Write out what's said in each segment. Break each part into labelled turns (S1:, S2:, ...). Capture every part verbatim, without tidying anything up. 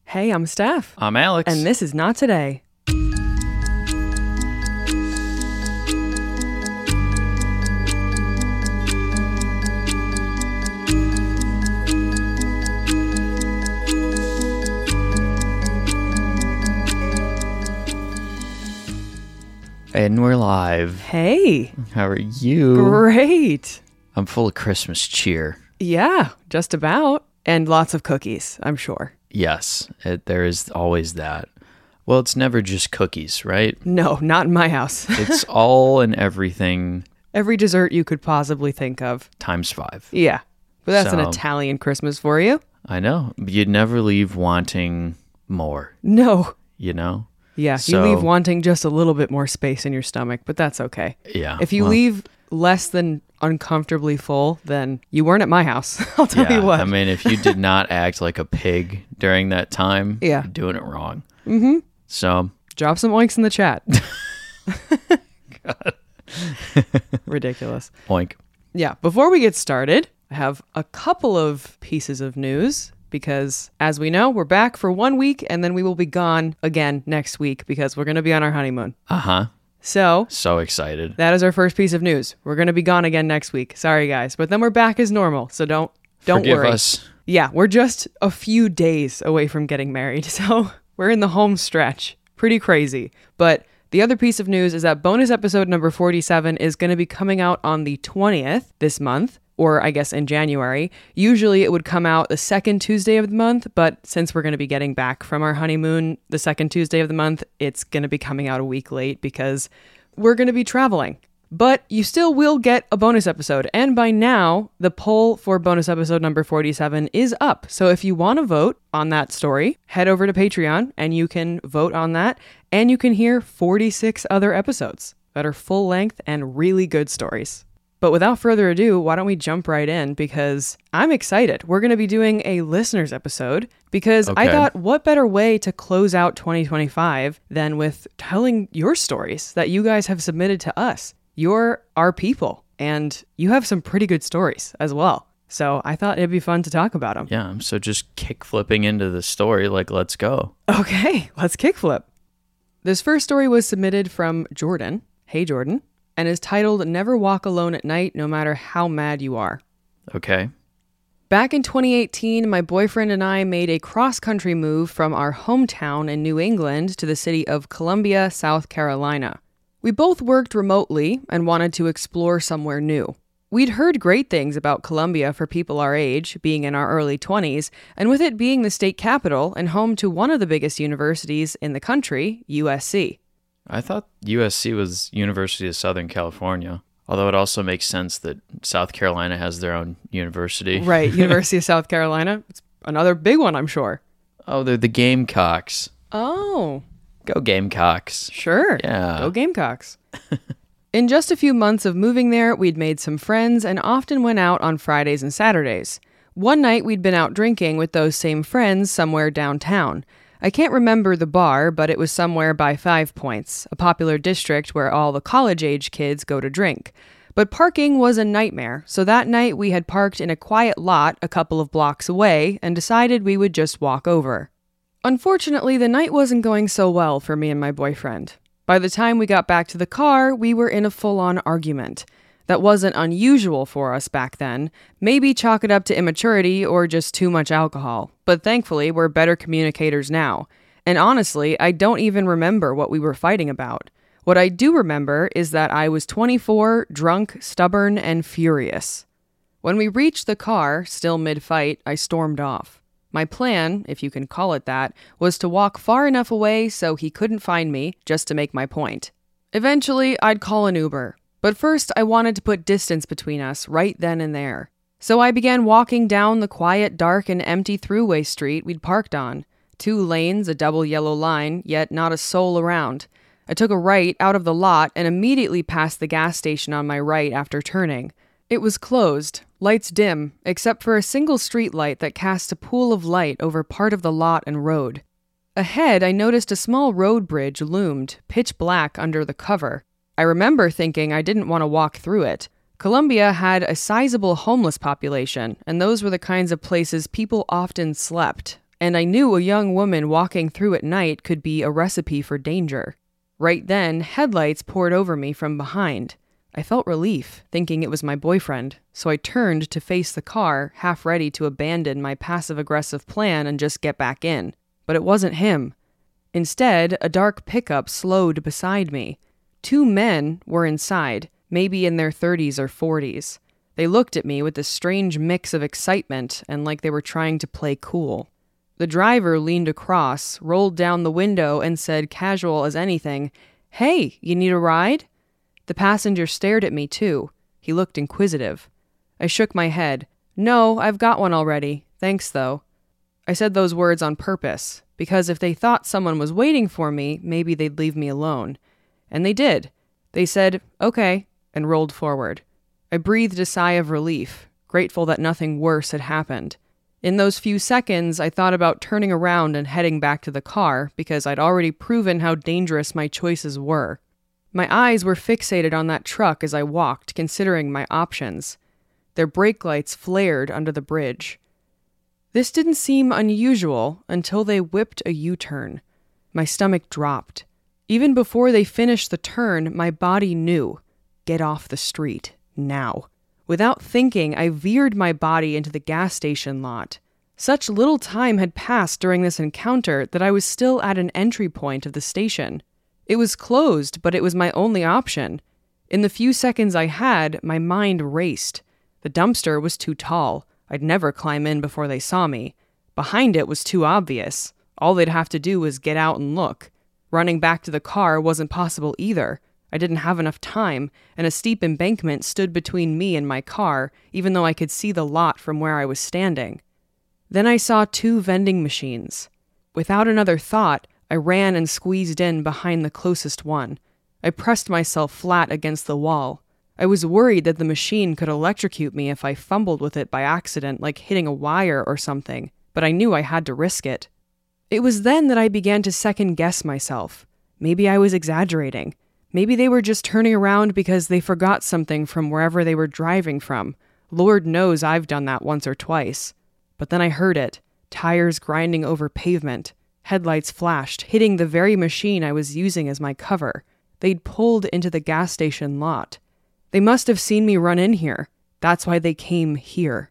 S1: Hey, I'm Steph.
S2: I'm Alex.
S1: And this is Not Today.
S2: And we're live.
S1: Hey.
S2: How are you?
S1: Great.
S2: I'm full of Christmas cheer.
S1: Yeah, just about. And lots of cookies, I'm sure.
S2: Yes, it, there is always that. Well, it's never just cookies, right?
S1: No, not in my house.
S2: It's all and everything.
S1: Every dessert you could possibly think of.
S2: Times five.
S1: Yeah. But that's
S2: So-
S1: an Italian Christmas for you.
S2: I know. You'd never leave wanting more,
S1: No.
S2: you know?
S1: Yeah,
S2: So-
S1: you leave wanting just a little bit more space in your stomach, but that's okay.
S2: Yeah.
S1: If you
S2: well,
S1: leave less than uncomfortably full, then you weren't at my house. I'll tell
S2: yeah,
S1: you what.
S2: I mean, if you did not act like a pig during that time,
S1: Yeah.
S2: you're doing it wrong.
S1: Mm-hmm.
S2: So,
S1: Drop some oinks in the chat. Ridiculous.
S2: oink.
S1: Yeah, before we get started, I have a couple of pieces of news because, as we know, we're back for one week and then we will be gone again next week because we're going to be on our honeymoon.
S2: Uh-huh.
S1: So,
S2: So excited.
S1: that is our first piece of news. We're going to be gone again next week. Sorry, guys. But then we're back as normal, so don't don't
S2: Forgive
S1: worry.
S2: us.
S1: Yeah, we're just a few days away from getting married, so we're in the home stretch. Pretty crazy. But the other piece of news is that bonus episode number forty-seven is going to be coming out on the twentieth this month, or I guess in January. Usually it would come out the second Tuesday of the month, but since we're going to be getting back from our honeymoon the second Tuesday of the month, it's going to be coming out a week late because we're going to be traveling. But you still will get a bonus episode. And by now, the poll for bonus episode number forty-seven is up. So if you want to vote on that story, head over to Patreon and you can vote on that. And you can hear forty-six other episodes that are full length and really good stories. But without further ado, why don't we jump right in? Because I'm excited. We're going to be doing a listeners episode because I
S2: Okay.
S1: thought, what better way to close out twenty twenty-five than with telling your stories that you guys have submitted to us. You're our people, and you have some pretty good stories as well. So I thought it'd be fun to talk about them.
S2: Yeah, so just kick flipping into the story, like, let's go.
S1: Okay, let's kickflip. This first story was submitted from Jordan. Hey, Jordan. And is titled, Never Walk Alone at Night, No Matter How Mad You Are.
S2: Okay.
S1: Back in twenty eighteen, my boyfriend and I made a cross-country move from our hometown in New England to the city of Columbia, South Carolina. We both worked remotely and wanted to explore somewhere new. We'd heard great things about Columbia for people our age, being in our early twenties, and with it being the state capital and home to one of the biggest universities in the country, U S C.
S2: I thought U S C was University of Southern California, although it also makes sense that South Carolina has their own university.
S1: Right, University of South Carolina. It's another big one, I'm sure.
S2: Oh, they're the Gamecocks.
S1: Oh,
S2: Go Gamecocks.
S1: sure.
S2: Yeah.
S1: Go Gamecocks. In just a few months of moving there, we'd made some friends and often went out on Fridays and Saturdays. One night, we'd been out drinking with those same friends somewhere downtown. I can't remember the bar, but it was somewhere by Five Points, a popular district where all the college-age kids go to drink. But parking was a nightmare, so that night we had parked in a quiet lot a couple of blocks away and decided we would just walk over. Unfortunately, the night wasn't going so well for me and my boyfriend. By the time we got back to the car, we were in a full-on argument. That wasn't unusual for us back then. Maybe chalk it up to immaturity or just too much alcohol. But thankfully, we're better communicators now. And honestly, I don't even remember what we were fighting about. What I do remember is that I was twenty-four, drunk, stubborn, and furious. When we reached the car, still mid-fight, I stormed off. My plan, if you can call it that, was to walk far enough away so he couldn't find me, just to make my point. Eventually, I'd call an Uber. But first, I wanted to put distance between us right then and there. So I began walking down the quiet, dark, and empty throughway street we'd parked on. Two lanes, a double yellow line, yet not a soul around. I took a right out of the lot and immediately passed the gas station on my right after turning. It was closed, lights dim, except for a single street light that cast a pool of light over part of the lot and road. Ahead, I noticed a small road bridge loomed, pitch black under the cover. I remember thinking I didn't want to walk through it. Columbia had a sizable homeless population, and those were the kinds of places people often slept. And I knew a young woman walking through at night could be a recipe for danger. Right then, headlights poured over me from behind. I felt relief, thinking it was my boyfriend, so I turned to face the car, half ready to abandon my passive-aggressive plan and just get back in. But it wasn't him. Instead, a dark pickup slowed beside me. Two men were inside, maybe in their thirties or forties. They looked at me with a strange mix of excitement and like they were trying to play cool. The driver leaned across, rolled down the window, and said, casual as anything, "Hey, you need a ride?" The passenger stared at me too. He looked inquisitive. I shook my head. "No, I've got one already. Thanks, though." I said those words on purpose, because if they thought someone was waiting for me, maybe they'd leave me alone. And they did. They said, "Okay," and rolled forward. I breathed a sigh of relief, grateful that nothing worse had happened. In those few seconds, I thought about turning around and heading back to the car, because I'd already proven how dangerous my choices were. My eyes were fixated on that truck as I walked, considering my options. Their brake lights flared under the bridge. This didn't seem unusual until they whipped a U-turn. My stomach dropped. Even before they finished the turn, my body knew. Get off the street, now. Without thinking, I veered my body into the gas station lot. Such little time had passed during this encounter that I was still at an entry point of the station. It was closed, but it was my only option. In the few seconds I had, my mind raced. The dumpster was too tall. I'd never climb in before they saw me. Behind it was too obvious. All they'd have to do was get out and look. Running back to the car wasn't possible either. I didn't have enough time, and a steep embankment stood between me and my car, even though I could see the lot from where I was standing. Then I saw two vending machines. Without another thought, I ran and squeezed in behind the closest one. I pressed myself flat against the wall. I was worried that the machine could electrocute me if I fumbled with it by accident, like hitting a wire or something, but I knew I had to risk it. It was then that I began to second-guess myself. Maybe I was exaggerating. Maybe they were just turning around because they forgot something from wherever they were driving from. Lord knows I've done that once or twice. But then I heard it. Tires grinding over pavement. Headlights flashed, hitting the very machine I was using as my cover. They'd pulled into the gas station lot. They must have seen me run in here. That's why they came here.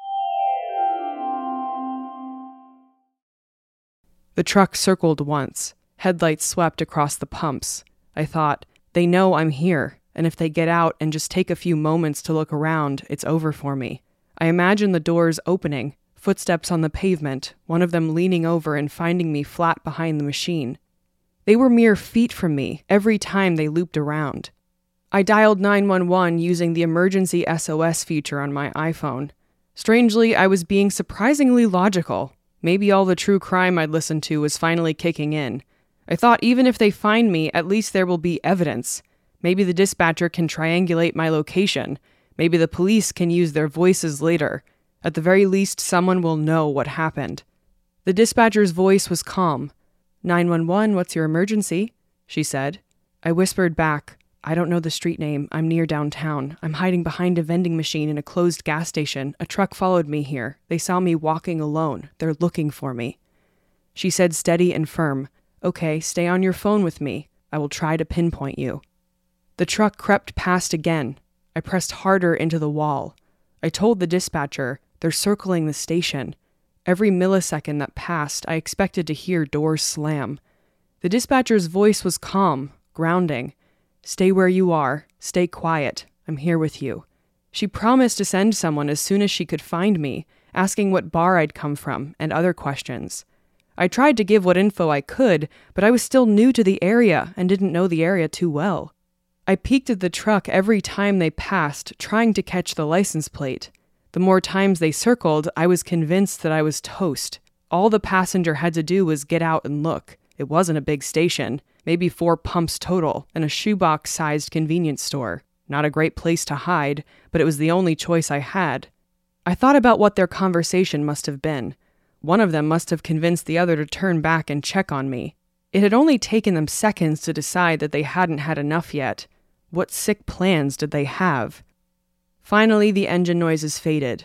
S1: The truck circled once. Headlights swept across the pumps. I thought, they know I'm here, and if they get out and just take a few moments to look around, it's over for me. I imagine the doors opening, footsteps on the pavement, one of them leaning over and finding me flat behind the machine. They were mere feet from me every time they looped around. I dialed nine one one using the emergency S O S feature on my iPhone. Strangely, I was being surprisingly logical. Maybe all the true crime I'd listened to was finally kicking in. I thought even if they find me, at least there will be evidence. Maybe the dispatcher can triangulate my location. Maybe the police can use their voices later. At the very least, someone will know what happened. The dispatcher's voice was calm. nine one one, what's your emergency? She said. I whispered back, I don't know the street name. I'm near downtown. I'm hiding behind a vending machine in a closed gas station. A truck followed me here. They saw me walking alone. They're looking for me. She said steady and firm, Okay, stay on your phone with me. I will try to pinpoint you. The truck crept past again. I pressed harder into the wall. I told the dispatcher, they're circling the station. Every millisecond that passed, I expected to hear doors slam. The dispatcher's voice was calm, grounding. Stay where you are. Stay quiet. I'm here with you. She promised to send someone as soon as she could find me, asking what bar I'd come from, and other questions. I tried to give what info I could, but I was still new to the area and didn't know the area too well. I peeked at the truck every time they passed, trying to catch the license plate. The more times they circled, I was convinced that I was toast. All the passenger had to do was get out and look. It wasn't a big station, maybe four pumps total, and a shoebox-sized convenience store. Not a great place to hide, but it was the only choice I had. I thought about what their conversation must have been. One of them must have convinced the other to turn back and check on me. It had only taken them seconds to decide that they hadn't had enough yet. What sick plans did they have? Finally, the engine noises faded.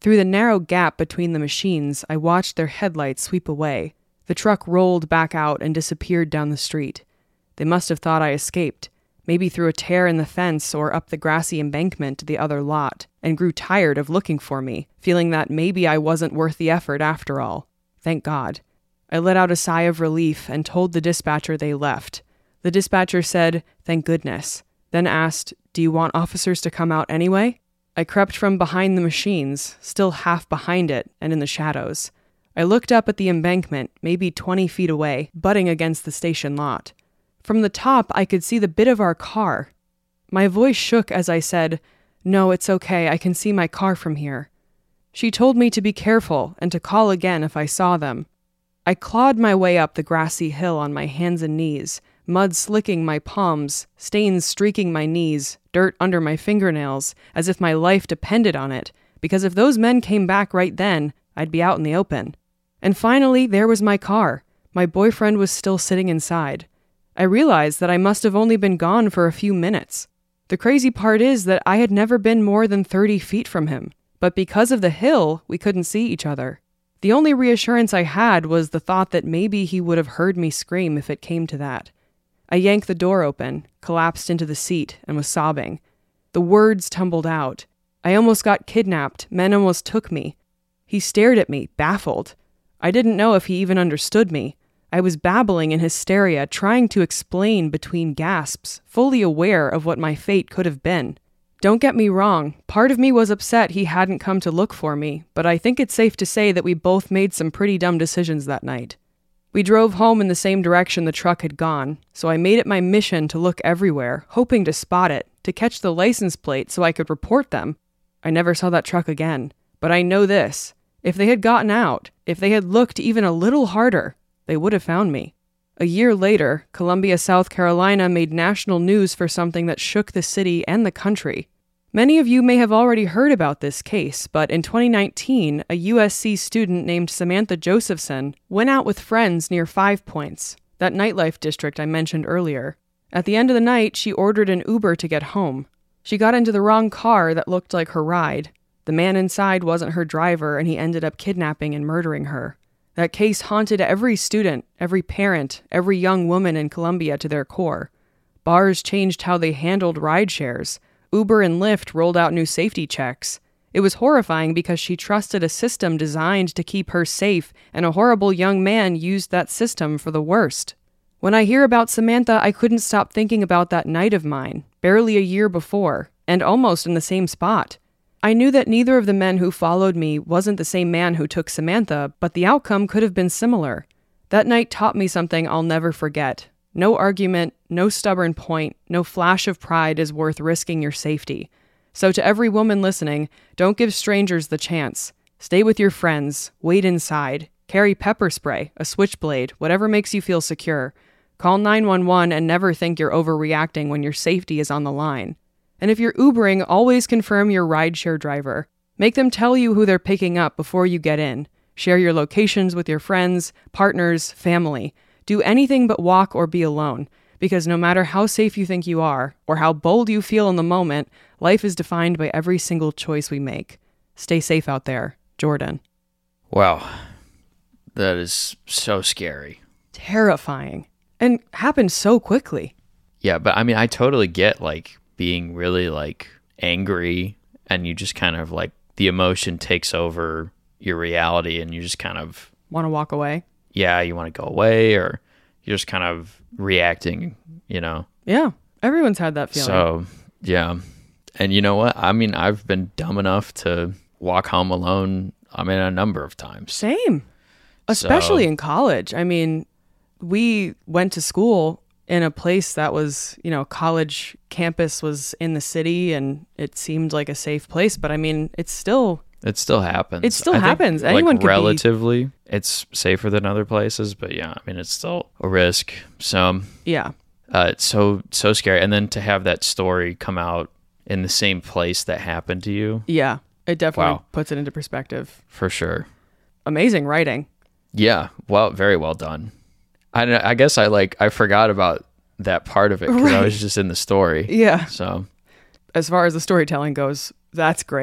S1: Through the narrow gap between the machines, I watched their headlights sweep away. The truck rolled back out and disappeared down the street. They must have thought I escaped, maybe through a tear in the fence or up the grassy embankment to the other lot, and grew tired of looking for me, feeling that maybe I wasn't worth the effort after all. Thank God. I let out a sigh of relief and told the dispatcher they left. The dispatcher said, "Thank goodness," then asked, "Do you want officers to come out anyway?" I crept from behind the machines, still half behind it and in the shadows. I looked up at the embankment, maybe twenty feet away, butting against the station lot. From the top, I could see the bit of our car. My voice shook as I said, "No, it's okay, I can see my car from here." She told me to be careful and to call again if I saw them. I clawed my way up the grassy hill on my hands and knees, mud slicking my palms, stains streaking my knees, dirt under my fingernails, as if my life depended on it, because if those men came back right then, I'd be out in the open. And finally, there was my car. My boyfriend was still sitting inside. I realized that I must have only been gone for a few minutes. The crazy part is that I had never been more than thirty feet from him, but because of the hill, we couldn't see each other. The only reassurance I had was the thought that maybe he would have heard me scream if it came to that. I yanked the door open, collapsed into the seat, and was sobbing. The words tumbled out. I almost got kidnapped. Men almost took me. He stared at me, baffled. I didn't know if he even understood me. I was babbling in hysteria, trying to explain between gasps, fully aware of what my fate could have been. Don't get me wrong, part of me was upset he hadn't come to look for me, but I think it's safe to say that we both made some pretty dumb decisions that night. We drove home in the same direction the truck had gone, so I made it my mission to look everywhere, hoping to spot it, to catch the license plate so I could report them. I never saw that truck again, but I know this. If they had gotten out, if they had looked even a little harder, they would have found me. A year later, Columbia, South Carolina made national news for something that shook the city and the country. Many of you may have already heard about this case, but in twenty nineteen, a U S C student named Samantha Josephson went out with friends near Five Points, that nightlife district I mentioned earlier. At the end of the night, she ordered an Uber to get home. She got into the wrong car that looked like her ride. The man inside wasn't her driver, and he ended up kidnapping and murdering her. That case haunted every student, every parent, every young woman in Columbia to their core. Bars changed how they handled ride shares. Uber and Lyft rolled out new safety checks. It was horrifying because she trusted a system designed to keep her safe, and a horrible young man used that system for the worst. When I hear about Samantha, I couldn't stop thinking about that night of mine, barely a year before, and almost in the same spot. I knew that neither of the men who followed me wasn't the same man who took Samantha, but the outcome could have been similar. That night taught me something I'll never forget. No argument, no stubborn point, no flash of pride is worth risking your safety. So to every woman listening, don't give strangers the chance. Stay with your friends, wait inside, carry pepper spray, a switchblade, whatever makes you feel secure. Call nine one one and never think you're overreacting when your safety is on the line. And if you're Ubering, always confirm your rideshare driver. Make them tell you who they're picking up before you get in. Share your locations with your friends, partners, family. Do anything but walk or be alone, because no matter how safe you think you are, or how bold you feel in the moment, life is defined by every single choice we make. Stay safe out there. Jordan.
S2: Wow. That is so scary.
S1: Terrifying. And happened so quickly.
S2: Yeah, but I mean, I totally get, like, being really, like, angry, and you just kind of, like, the emotion takes over your reality, and you just kind of...
S1: Want to walk away?
S2: Yeah, you want to go away, or you're just kind of reacting, you know?
S1: Yeah, everyone's had that feeling.
S2: So, yeah. And you know what? I mean, I've been dumb enough to walk home alone, I mean, a number of times.
S1: Same. Especially
S2: so,
S1: in college. I mean, we went to school in a place that was, you know, college campus was in the city, and it seemed like a safe place. But I mean, it's still...
S2: It still happens.
S1: It still
S2: I
S1: happens.
S2: Think,
S1: Anyone
S2: like,
S1: could
S2: relatively,
S1: be...
S2: it's safer than other places. But yeah, I mean, it's still a risk. So
S1: yeah,
S2: uh, it's so, so scary. And then to have that story come out in the same place that happened to you.
S1: Yeah, it definitely
S2: wow.
S1: puts it into perspective.
S2: For sure.
S1: Amazing writing.
S2: Yeah, well, very well done. I, I guess I like I forgot about that part of it because right. I was just in the story.
S1: Yeah.
S2: So,
S1: as far as the storytelling goes, that's great.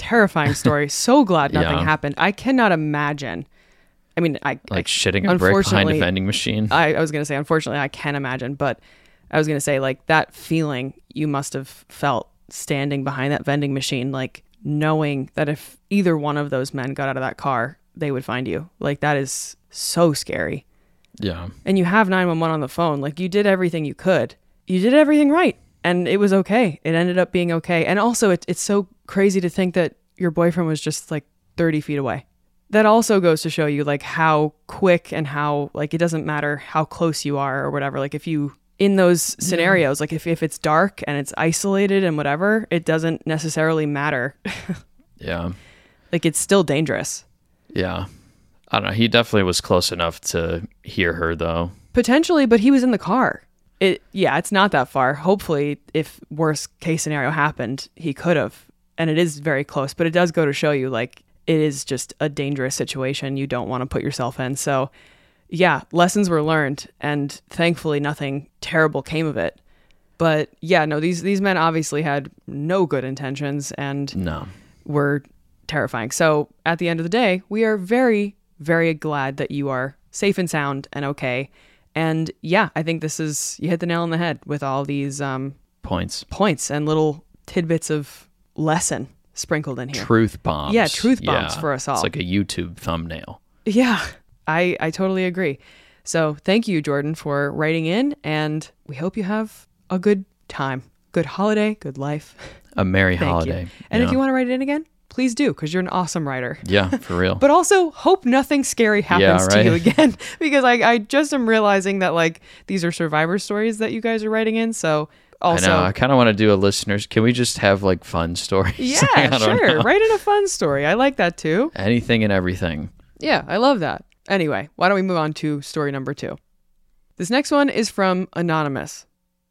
S1: terrifying story. So glad nothing
S2: Yeah.
S1: happened. I cannot imagine. I mean, I
S2: Like
S1: I,
S2: shitting a brick behind a
S1: unfortunately-
S2: vending machine.
S1: I, I was going to say, unfortunately, I can imagine, but I was going to say, like, that feeling you must have felt standing behind that vending machine, like, knowing that if either one of those men got out of that car, they would find you. Like, that is so scary.
S2: Yeah.
S1: And you have nine one one on the phone. Like, you did everything you could. You did everything right. And it was okay. It ended up being okay. And also, it, it's so crazy to think that your boyfriend was just, like, thirty feet away. That also goes to show you, like, how quick and how, like, it doesn't matter how close you are or whatever. Like, if you, in those scenarios, like, if, if it's dark and it's isolated and whatever, it doesn't necessarily matter.
S2: Yeah.
S1: Like, it's still dangerous.
S2: Yeah. I don't know. He definitely was close enough to hear her, though.
S1: Potentially, but he was in the car. It, yeah, it's not that far. Hopefully, if worst case scenario happened, he could have. And it is very close, but it does go to show you, like, it is just a dangerous situation you don't want to put yourself in. So, yeah, lessons were learned, and thankfully nothing terrible came of it. But yeah, no, these these men obviously had no good intentions and
S2: No.
S1: were terrifying. So at the end of the day, we are very, very glad that you are safe and sound and okay. And yeah, I think this is, you hit the nail on the head with all these um,
S2: Points.
S1: points and little tidbits of lesson sprinkled in here.
S2: Truth bombs.
S1: Yeah, truth bombs for us all.
S2: It's like a YouTube thumbnail.
S1: Yeah, I, I totally agree. So thank you, Jordan, for writing in, and we hope you have a good time. Good holiday, good life.
S2: A merry
S1: Thank
S2: holiday.
S1: you. And if
S2: Yeah.
S1: you want to write it in again, please do, because you're an awesome writer.
S2: Yeah, for real.
S1: But also hope nothing scary happens
S2: Yeah,
S1: to you
S2: right.
S1: again, because I, I just am realizing that, like, these are survivor stories that you guys are writing in. So also,
S2: I know. I kind of want to do a listeners. Can we just have like fun stories?
S1: yeah,
S2: I don't
S1: sure.
S2: know.
S1: Write in a fun story. I like that too.
S2: Anything and everything.
S1: Yeah, I love that. Anyway, why don't we move on to story number two? This next one is from Anonymous.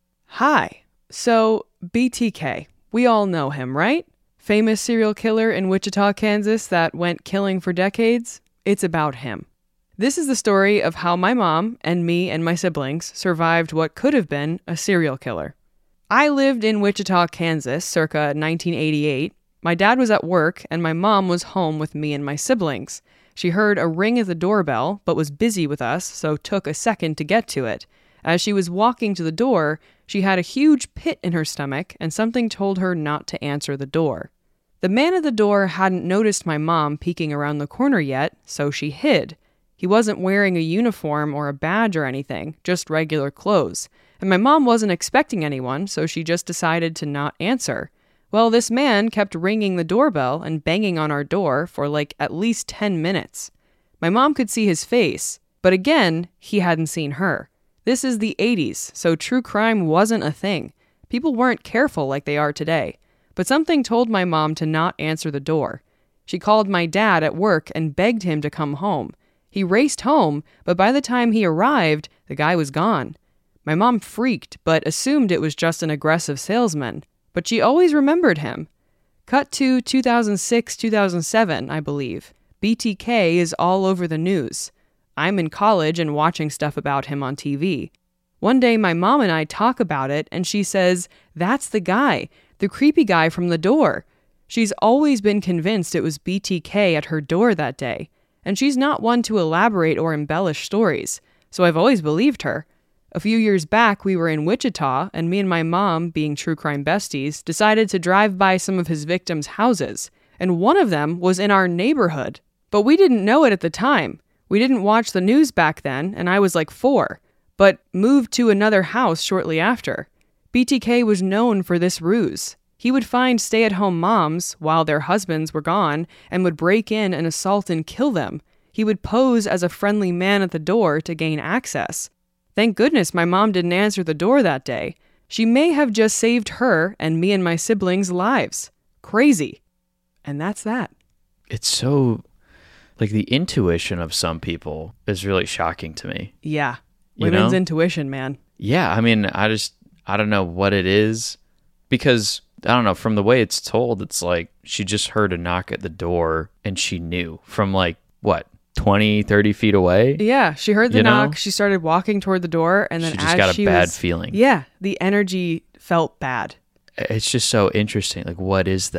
S1: Hi. So, B T K, we all know him, right? Famous serial killer in Wichita, Kansas that went killing for decades. It's about him. This is the story of how my mom and me and my siblings survived what could have been a serial killer. I lived in Wichita, Kansas, circa nineteen eighty-eight. My dad was at work, and my mom was home with me and my siblings. She heard a ring at the doorbell, but was busy with us, so took a second to get to it. As she was walking to the door, she had a huge pit in her stomach, and something told her not to answer the door. The man at the door hadn't noticed my mom peeking around the corner yet, so she hid. He wasn't wearing a uniform or a badge or anything, just regular clothes. And my mom wasn't expecting anyone, so she just decided to not answer. Well, this man kept ringing the doorbell and banging on our door for like at least ten minutes. My mom could see his face, but again, he hadn't seen her. This is the eighties, so true crime wasn't a thing. People weren't careful like they are today. But something told my mom to not answer the door. She called my dad at work and begged him to come home. He raced home, but by the time he arrived, the guy was gone. My mom freaked, but assumed it was just an aggressive salesman. But she always remembered him. Cut to two thousand six, two thousand seven, I believe. B T K is all over the news. I'm in college and watching stuff about him on T V. One day my mom and I talk about it, and she says, "That's the guy, the creepy guy from the door." She's always been convinced it was B T K at her door that day. And she's not one to elaborate or embellish stories, so I've always believed her. A few years back, we were in Wichita, and me and my mom, being true crime besties, decided to drive by some of his victims' houses, and one of them was in our neighborhood. But we didn't know it at the time. We didn't watch the news back then, and I was like four, but moved to another house shortly after. B T K was known for this ruse. He would find stay-at-home moms while their husbands were gone and would break in and assault and kill them. He would pose as a friendly man at the door to gain access. Thank goodness my mom didn't answer the door that day. She may have just saved her and me and my siblings' lives. Crazy. And that's that.
S2: It's so, like, the intuition of some people is really shocking to me.
S1: Yeah.
S2: You
S1: Women's
S2: know?
S1: intuition, man.
S2: Yeah, I mean, I just, I don't know what it is, because, I don't know, from the way it's told, it's like she just heard a knock at the door and she knew from, like, what, twenty, thirty feet away?
S1: Yeah, she heard the
S2: You
S1: knock.
S2: know?
S1: She started walking toward the door, and then
S2: She just
S1: as
S2: got a
S1: she
S2: bad
S1: was,
S2: feeling.
S1: Yeah, the energy felt bad.
S2: It's just so interesting. Like, what is that?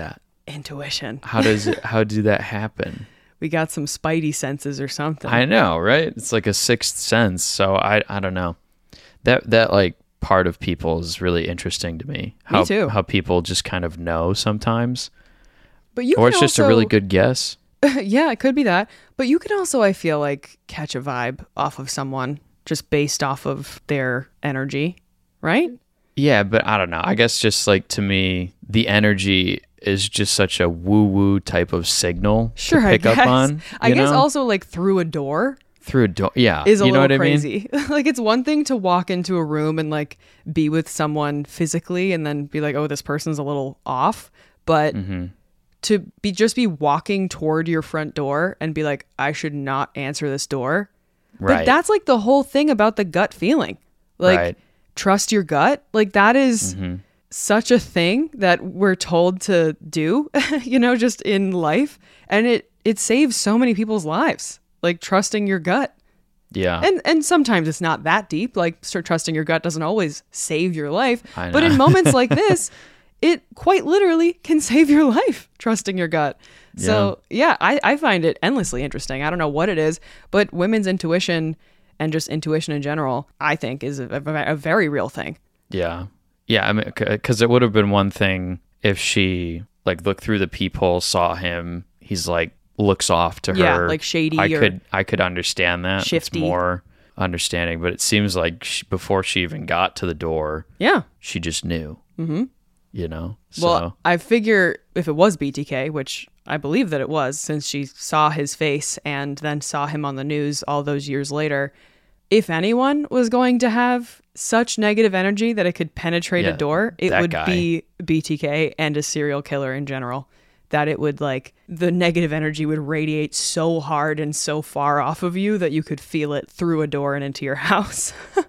S1: Intuition.
S2: How does it, how do that happen?
S1: We got some spidey senses or something.
S2: I know, right? It's like a sixth sense. So I I don't know. That that like part of people is really interesting to me. How,
S1: me too.
S2: How people just kind of know sometimes.
S1: But you
S2: or
S1: can
S2: it's just
S1: also,
S2: a really good guess.
S1: Yeah, it could be that. But you can also, I feel like, catch a vibe off of someone just based off of their energy, right?
S2: Yeah, but I don't know. I guess just like to me, the energy is just such a woo-woo type of signal
S1: sure,
S2: to pick
S1: I guess.
S2: up on.
S1: I guess
S2: know?
S1: also like through a door.
S2: Through a door, yeah.
S1: Is a
S2: you know
S1: little
S2: what
S1: crazy.
S2: I mean?
S1: Like it's one thing to walk into a room and like be with someone physically and then be like, oh, this person's a little off. But
S2: Mm-hmm.
S1: to be just be walking toward your front door and be like, I should not answer this door.
S2: Right.
S1: But that's like the whole thing about the gut feeling. Like
S2: Right.
S1: trust your gut. Like that is
S2: Mm-hmm.
S1: such a thing that we're told to do, you know, just in life. And it it saves so many people's lives. Like trusting your gut.
S2: Yeah.
S1: And and sometimes it's not that deep. Like start trusting your gut doesn't always save your life.
S2: I
S1: But
S2: know.
S1: in moments like this, it quite literally can save your life, trusting your gut. So yeah, I, I find it endlessly interesting. I don't know what it is, but women's intuition and just intuition in general, I think is a, a, a very real thing.
S2: Yeah. Yeah. I mean, because it would have been one thing if she like looked through the peephole, saw him, he's like, looks off to
S1: Yeah,
S2: her.
S1: like shady
S2: I
S1: or
S2: could I could understand that.
S1: shifty.
S2: It's more understanding, but it seems like she, before she even got to the door,
S1: Yeah.
S2: she just knew. Mm-hmm. You know. So
S1: Well, I figure if it was B T K, which I believe that it was, since she saw his face and then saw him on the news all those years later, if anyone was going to have such negative energy that it could penetrate
S2: Yeah,
S1: a door, it
S2: that
S1: would
S2: guy.
S1: be B T K and a serial killer in general. That it would like the negative energy would radiate so hard and so far off of you that you could feel it through a door and into your house.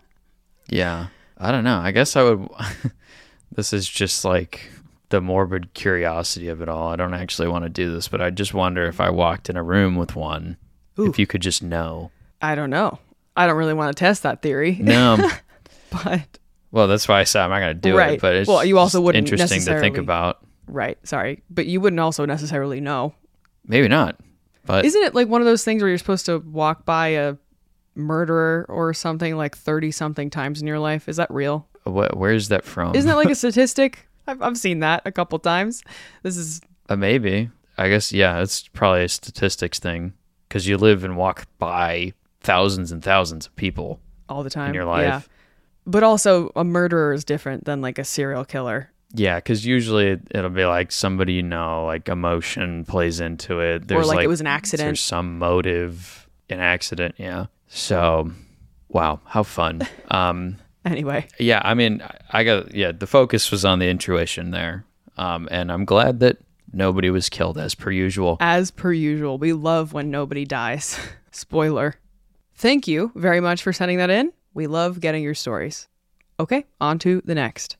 S2: yeah, I don't know. I guess I would. This is just like the morbid curiosity of it all. I don't actually want to do this, but I just wonder if I walked in a room with one,
S1: Ooh.
S2: if you could just know.
S1: I don't know. I don't really want to test that theory.
S2: No.
S1: But
S2: Well, that's why I said I'm not going to do
S1: Right.
S2: it. But it's
S1: Well, you also
S2: just
S1: wouldn't
S2: interesting to think
S1: necessarily-
S2: about.
S1: right, sorry. But you wouldn't also necessarily know.
S2: Maybe not. But
S1: Isn't it like one of those things where you're supposed to walk by a murderer or something like thirty something times in your life? Is that real?
S2: Wh- where's that from?
S1: Isn't that like a statistic? I've, I've seen that a couple times. This is
S2: Uh, maybe. I guess, yeah, it's probably a statistics thing because you live and walk by thousands and thousands of people
S1: all the time.
S2: in your life.
S1: Yeah. But also a murderer is different than like a serial killer.
S2: Yeah, because usually it- it'll be like somebody you know, like emotion plays into it. There's
S1: or like,
S2: like
S1: it was an accident.
S2: There's some motive, an accident, yeah. So, wow, how fun. Um,
S1: Anyway,
S2: yeah, I mean, I got, yeah, the focus was on the intuition there. Um, and I'm glad that nobody was killed as per usual.
S1: as per usual, we love when nobody dies. Spoiler. Thank you very much for sending that in. We love getting your stories. Okay, on to the next.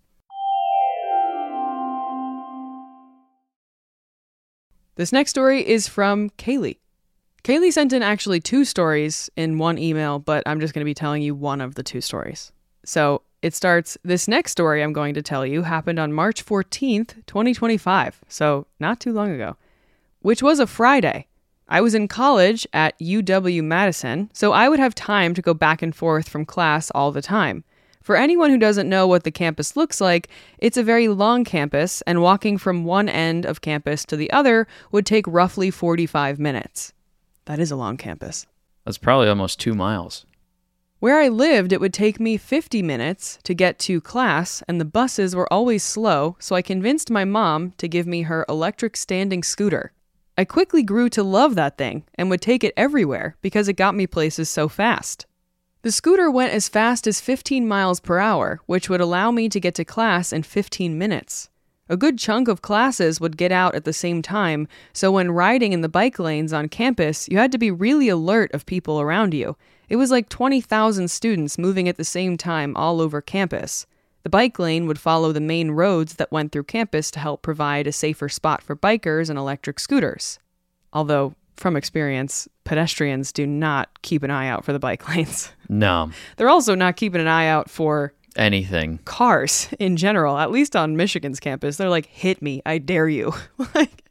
S1: This next story is from Kaylee. Kaylee sent in actually two stories in one email, but I'm just going to be telling you one of the two stories. So it starts, this next story I'm going to tell you happened on March fourteenth, twenty twenty-five, so not too long ago, which was a Friday. I was in college at U W-Madison, so I would have time to go back and forth from class all the time. For anyone who doesn't know what the campus looks like, it's a very long campus, and walking from one end of campus to the other would take roughly forty-five minutes. That is a long campus.
S2: That's probably almost two miles.
S1: Where I lived, it would take me fifty minutes to get to class, and the buses were always slow, so I convinced my mom to give me her electric standing scooter. I quickly grew to love that thing and would take it everywhere because it got me places so fast. The scooter went as fast as fifteen miles per hour, which would allow me to get to class in fifteen minutes. A good chunk of classes would get out at the same time, so when riding in the bike lanes on campus, you had to be really alert of people around you. It was like twenty thousand students moving at the same time all over campus. The bike lane would follow the main roads that went through campus to help provide a safer spot for bikers and electric scooters. Although, from experience, pedestrians do not keep an eye out for the bike lanes.
S2: No,
S1: They're also not keeping an eye out for
S2: anything.
S1: cars in general, at least on Michigan's campus. They're like, hit me, I dare you. Like,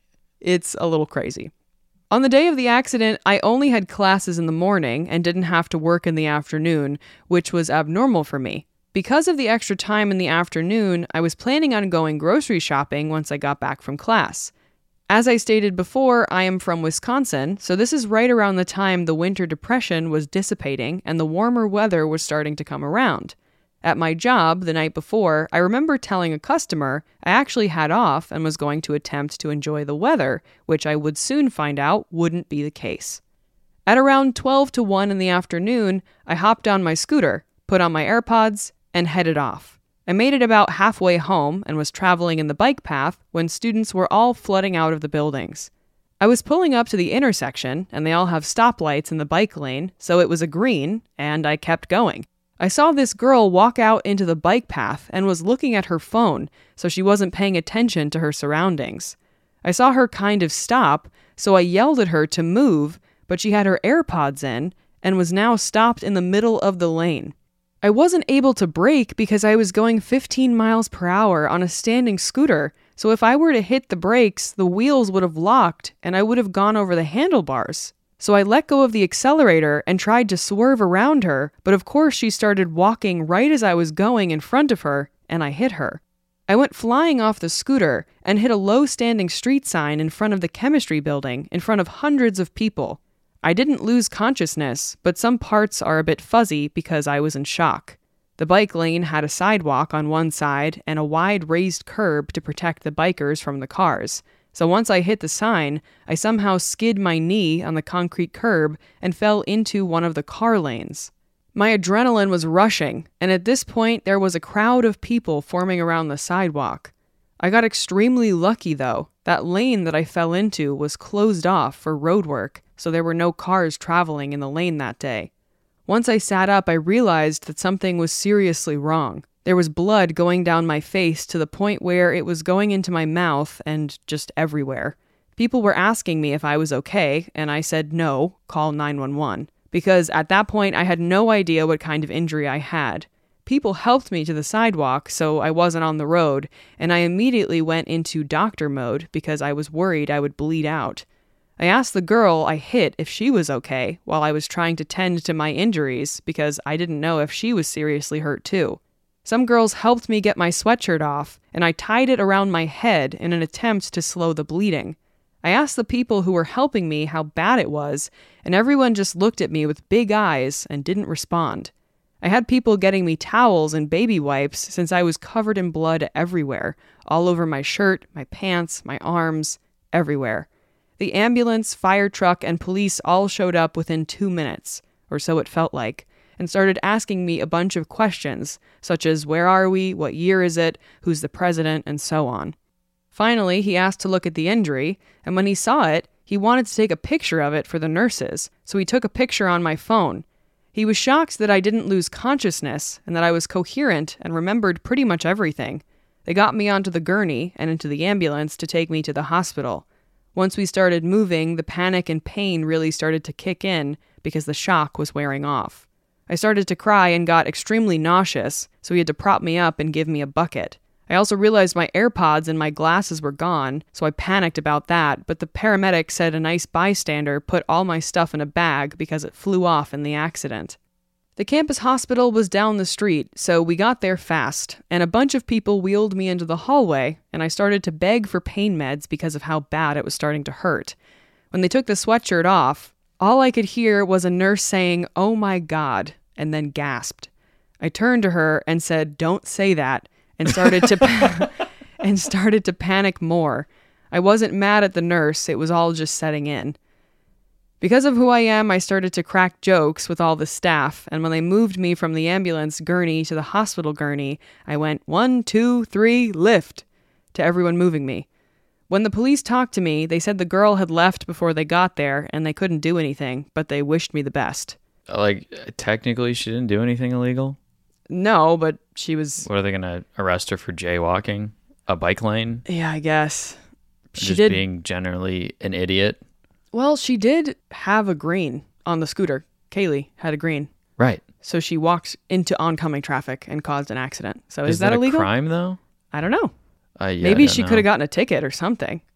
S1: It's a little crazy. On the day of the accident, I only had classes in the morning and didn't have to work in the afternoon, which was abnormal for me. Because of the extra time in the afternoon, I was planning on going grocery shopping once I got back from class. As I stated before, I am from Wisconsin, so this is right around the time the winter depression was dissipating and the warmer weather was starting to come around. At my job the night before, I remember telling a customer I actually had off and was going to attempt to enjoy the weather, which I would soon find out wouldn't be the case. At around twelve to one in the afternoon, I hopped on my scooter, put on my AirPods, and headed off. I made it about halfway home and was traveling in the bike path when students were all flooding out of the buildings. I was pulling up to the intersection, and they all have stoplights in the bike lane, so it was a green, and I kept going. I saw this girl walk out into the bike path and was looking at her phone, so she wasn't paying attention to her surroundings. I saw her kind of stop, so I yelled at her to move, but she had her AirPods in and was now stopped in the middle of the lane. I wasn't able to brake because I was going fifteen miles per hour on a standing scooter, so if I were to hit the brakes, the wheels would have locked and I would have gone over the handlebars. So I let go of the accelerator and tried to swerve around her, but of course she started walking right as I was going in front of her, and I hit her. I went flying off the scooter and hit a low-standing street sign in front of the chemistry building in front of hundreds of people. I didn't lose consciousness, but some parts are a bit fuzzy because I was in shock. The bike lane had a sidewalk on one side and a wide raised curb to protect the bikers from the cars. So once I hit the sign, I somehow skid my knee on the concrete curb and fell into one of the car lanes. My adrenaline was rushing, and at this point there was a crowd of people forming around the sidewalk. I got extremely lucky though. That lane that I fell into was closed off for road work, so there were no cars traveling in the lane that day. Once I sat up, I realized that something was seriously wrong. There was blood going down my face to the point where it was going into my mouth and just everywhere. People were asking me if I was okay, and I said no, call nine one one, because at that point I had no idea what kind of injury I had. People helped me to the sidewalk so I wasn't on the road, and I immediately went into doctor mode because I was worried I would bleed out. I asked the girl I hit if she was okay while I was trying to tend to my injuries because I didn't know if she was seriously hurt too. Some girls helped me get my sweatshirt off, and I tied it around my head in an attempt to slow the bleeding. I asked the people who were helping me how bad it was, and everyone just looked at me with big eyes and didn't respond. I had people getting me towels and baby wipes since I was covered in blood everywhere, all over my shirt, my pants, my arms, everywhere. The ambulance, fire truck, and police all showed up within two minutes, or so it felt like, and started asking me a bunch of questions, such as where are we, what year is it, who's the president, and so on. Finally, he asked to look at the injury, and when he saw it, he wanted to take a picture of it for the nurses, so he took a picture on my phone. He was shocked that I didn't lose consciousness and that I was coherent and remembered pretty much everything. They got me onto the gurney and into the ambulance to take me to the hospital. Once we started moving, the panic and pain really started to kick in because the shock was wearing off. I started to cry and got extremely nauseous, so he had to prop me up and give me a bucket. I also realized my AirPods and my glasses were gone, so I panicked about that, but the paramedic said a nice bystander put all my stuff in a bag because it flew off in the accident. The campus hospital was down the street, so we got there fast, and a bunch of people wheeled me into the hallway, and I started to beg for pain meds because of how bad it was starting to hurt. When they took the sweatshirt off, all I could hear was a nurse saying, "Oh my God," and then gasped. I turned to her and said, "Don't say that," and started to pa- and started to panic more. I wasn't mad at the nurse, it was all just setting in. Because of who I am, I started to crack jokes with all the staff, and when they moved me from the ambulance gurney to the hospital gurney, I went, one, two, three, lift, to everyone moving me. When the police talked to me, they said the girl had left before they got there, and they couldn't do anything, but they wished me the best.
S2: Like, technically she didn't do anything illegal?
S1: No, but she was...
S2: What, are they going to arrest her for jaywalking? A bike lane?
S1: Yeah, I guess. She
S2: Just
S1: did...
S2: being generally an idiot?
S1: Well, she did have a green on the scooter. Kaylee had a green.
S2: Right.
S1: So she walked into oncoming traffic and caused an accident. So is,
S2: is
S1: that,
S2: that
S1: illegal?
S2: a crime, though?
S1: I don't know.
S2: Uh, yeah,
S1: Maybe
S2: I
S1: she
S2: know.
S1: could have gotten a ticket or something.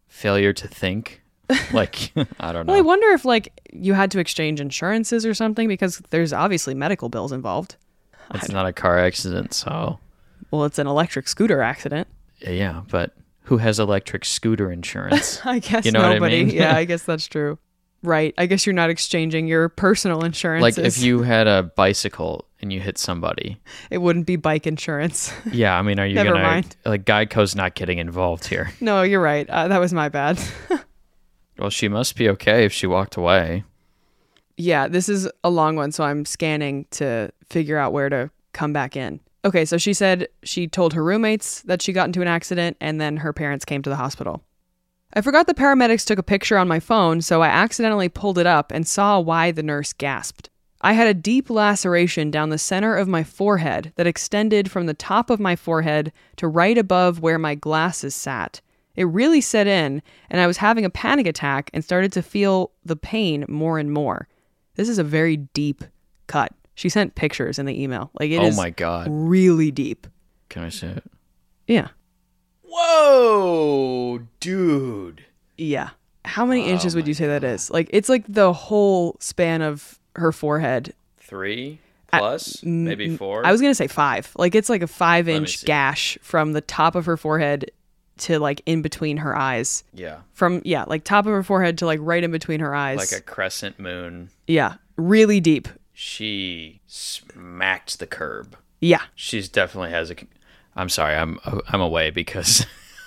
S2: failure to think. Like, I don't know.
S1: Well, I wonder if like you had to exchange insurances or something because there's obviously medical bills involved.
S2: It's not a car accident, so.
S1: Well, it's an electric scooter accident.
S2: Yeah, but who has electric scooter insurance?
S1: I guess
S2: You know what I
S1: nobody.
S2: mean?
S1: Yeah, I guess that's true. Right. I guess you're not exchanging your personal insurance.
S2: Like if you had a bicycle and you hit somebody.
S1: It wouldn't be bike insurance.
S2: Yeah, I mean, are you
S1: Never
S2: gonna
S1: mind.
S2: like Geico's not getting involved here?
S1: No, you're right. Uh, that was my bad.
S2: Well, she must be okay if she walked away.
S1: Yeah, this is a long one, so I'm scanning to figure out where to come back in. Okay, so she said she told her roommates that she got into an accident, and then her parents came to the hospital. I forgot the paramedics took a picture on my phone, so I accidentally pulled it up and saw why the nurse gasped. I had a deep laceration down the center of my forehead that extended from the top of my forehead to right above where my glasses sat. It really set in, and I was having a panic attack and started to feel the pain more and more. This is a very deep cut. She sent pictures in the email. Like it
S2: Oh
S1: is
S2: my God.
S1: really deep.
S2: Can I see it?
S1: Yeah.
S2: Whoa, dude.
S1: Yeah. How many
S2: Oh
S1: inches would
S2: my
S1: you say that is? Like it's like the whole span of her forehead.
S2: Three
S1: I-
S2: plus, maybe four.
S1: I was going to say five. Like it's like a five
S2: me
S1: inch
S2: see.
S1: gash from the top of her forehead to like in between her eyes.
S2: Yeah,
S1: From, yeah, like top of her forehead to like right in between her eyes.
S2: like a crescent moon.
S1: Yeah. Really deep.
S2: She smacked the curb.
S1: Yeah.
S2: She's definitely has a. I'm sorry, I'm I'm away because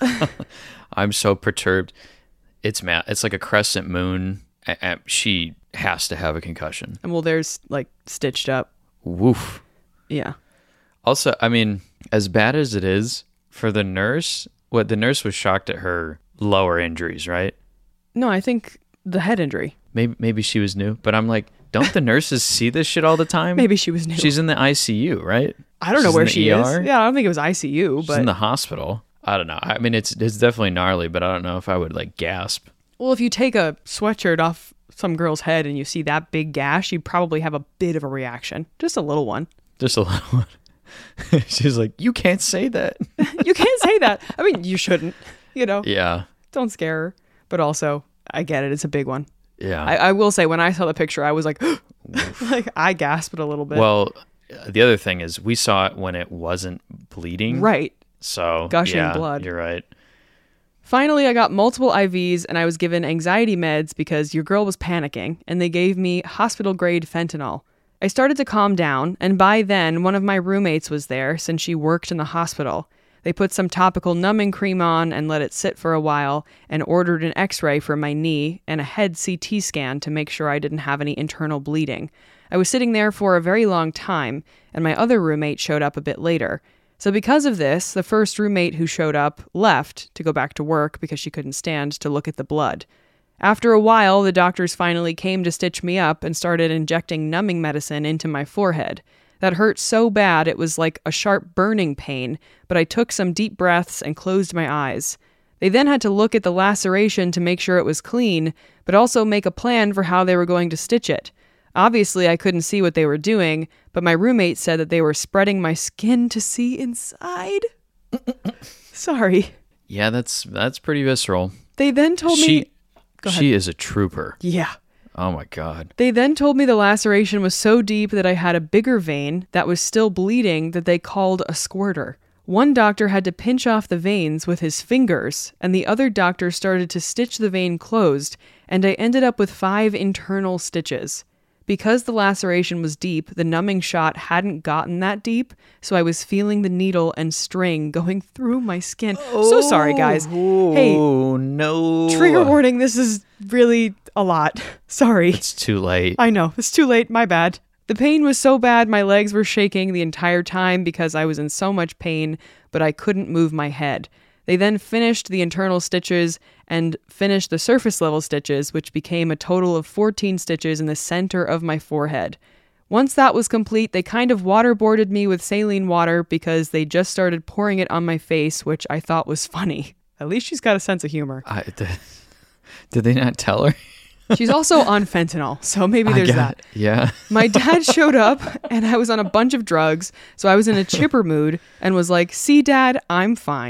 S2: I'm so perturbed. It's ma- It's like a crescent moon. A- a- She has to have a concussion.
S1: And well, there's like stitched up.
S2: Woof.
S1: Yeah.
S2: Also, I mean, as bad as it is for the nurse, what the nurse was shocked at her lower injuries, right?
S1: No, I think the head injury.
S2: Maybe maybe she was new, but I'm like, don't the nurses see this shit all the time?
S1: Maybe she was new.
S2: She's in the I C U, right?
S1: I don't know
S2: she's
S1: where
S2: in the
S1: she
S2: E R?
S1: is. Yeah, I don't think it was I C U,
S2: She's
S1: but
S2: in the hospital. I don't know. I mean, it's it's definitely gnarly, but I don't know if I would like gasp.
S1: well, if you take a sweatshirt off some girl's head and you see that big gash, you'd probably have a bit of a reaction. Just a little one.
S2: Just a little one. She's like, you can't say that.
S1: You can't say that. I mean, you shouldn't. You know,
S2: Yeah.
S1: don't scare her. But also, I get it. It's a big one.
S2: Yeah.
S1: I, I will say, when I saw the picture, I was like, like I gasped a little bit.
S2: well, the other thing is we saw it when it wasn't bleeding.
S1: right.
S2: So
S1: Gushing
S2: yeah,
S1: blood.
S2: You're right.
S1: Finally, I got multiple I Vs and I was given anxiety meds because your girl was panicking, and they gave me hospital-grade fentanyl. I started to calm down, and by then, one of my roommates was there since she worked in the hospital. They put some topical numbing cream on and let it sit for a while, and ordered an x-ray for my knee and a head C T scan to make sure I didn't have any internal bleeding. I was sitting there for a very long time, and my other roommate showed up a bit later. So because of this, the first roommate who showed up left to go back to work because she couldn't stand to look at the blood. After a while, the doctors finally came to stitch me up and started injecting numbing medicine into my forehead. That hurt so bad it was like a sharp burning pain, but I took some deep breaths and closed my eyes. They then had to look at the laceration to make sure it was clean, but also make a plan for how they were going to stitch it. Obviously, I couldn't see what they were doing, but my roommate said that they were spreading my skin to see inside. Sorry.
S2: Yeah, that's that's pretty visceral.
S1: They then told
S2: she
S1: me... Go ahead.
S2: she is a trooper.
S1: Yeah.
S2: Oh my God.
S1: They then told me the laceration was so deep that I had a bigger vein that was still bleeding that they called a squirter. One doctor had to pinch off the veins with his fingers, and the other doctor started to stitch the vein closed, and I ended up with five internal stitches. Because the laceration was deep, the numbing shot hadn't gotten that deep, so I was feeling the needle and string going through my skin. So sorry, guys. Hey,
S2: Oh no.
S1: trigger warning, this is really a lot. Sorry.
S2: It's too late.
S1: I know, it's too late, my bad. The pain was so bad my legs were shaking the entire time because I was in so much pain, but I couldn't move my head. They then finished the internal stitches and finished the surface level stitches, which became a total of fourteen stitches in the center of my forehead. Once that was complete, they kind of waterboarded me with saline water because they just started pouring it on my face, which I thought was funny. At least she's got a sense of humor.
S2: I, did, did they not tell her?
S1: She's also on fentanyl, so maybe
S2: I
S1: there's
S2: got-
S1: that.
S2: Yeah.
S1: My dad showed up and I was on a bunch of drugs, so I was in a chipper mood and was like, "See, Dad, I'm fine."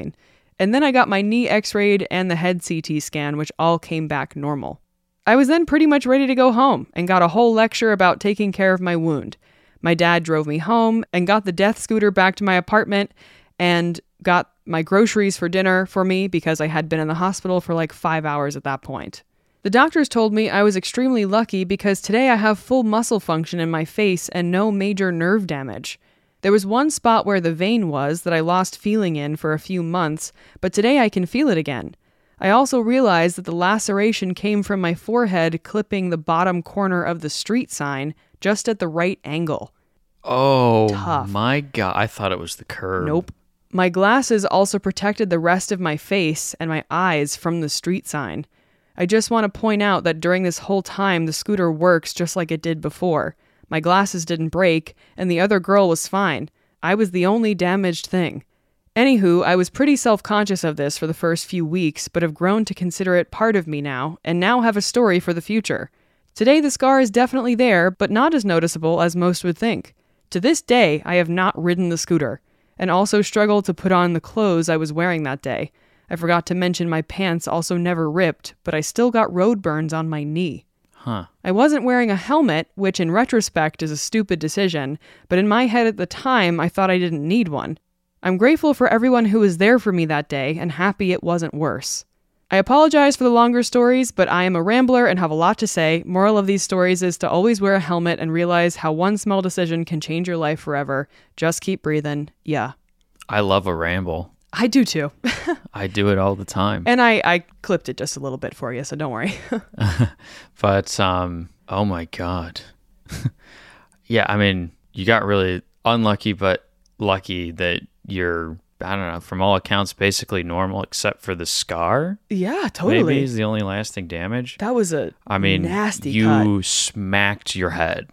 S1: And then I got my knee x-rayed and the head C T scan, which all came back normal. I was then pretty much ready to go home and got a whole lecture about taking care of my wound. My dad drove me home and got the death scooter back to my apartment and got my groceries for dinner for me because I had been in the hospital for like five hours at that point. The doctors told me I was extremely lucky because today I have full muscle function in my face and no major nerve damage. There was one spot where the vein was that I lost feeling in for a few months, but today I can feel it again. I also realized that the laceration came from my forehead clipping the bottom corner of the street sign just at the right angle.
S2: Oh,
S1: Tough.
S2: My God. I thought it was the curb.
S1: Nope. My glasses also protected the rest of my face and my eyes from the street sign. I just want to point out that during this whole time, the scooter works just like it did before. My glasses didn't break, and the other girl was fine. I was the only damaged thing. Anywho, I was pretty self-conscious of this for the first few weeks, but have grown to consider it part of me now, and now have a story for the future. Today the scar is definitely there, but not as noticeable as most would think. To this day, I have not ridden the scooter, and also struggled to put on the clothes I was wearing that day. I forgot to mention my pants also never ripped, but I still got road burns on my knee.
S2: Huh.
S1: I wasn't wearing a helmet, which in retrospect is a stupid decision, but in my head at the time, I thought I didn't need one. I'm grateful for everyone who was there for me that day and happy it wasn't worse. I apologize for the longer stories, but I am a rambler and have a lot to say. Moral of these stories is to always wear a helmet and realize how one small decision can change your life forever. Just keep breathing. Yeah.
S2: I love a ramble.
S1: I do too.
S2: I do it all the time.
S1: And I, I clipped it just a little bit for you, so don't worry.
S2: But, um, oh my God. Yeah, I mean, you got really unlucky, but lucky that you're, I don't know, from all accounts, basically normal except for the scar.
S1: Yeah, totally.
S2: Maybe is the only lasting damage.
S1: That was a
S2: I mean,
S1: nasty
S2: you
S1: cut.
S2: smacked your head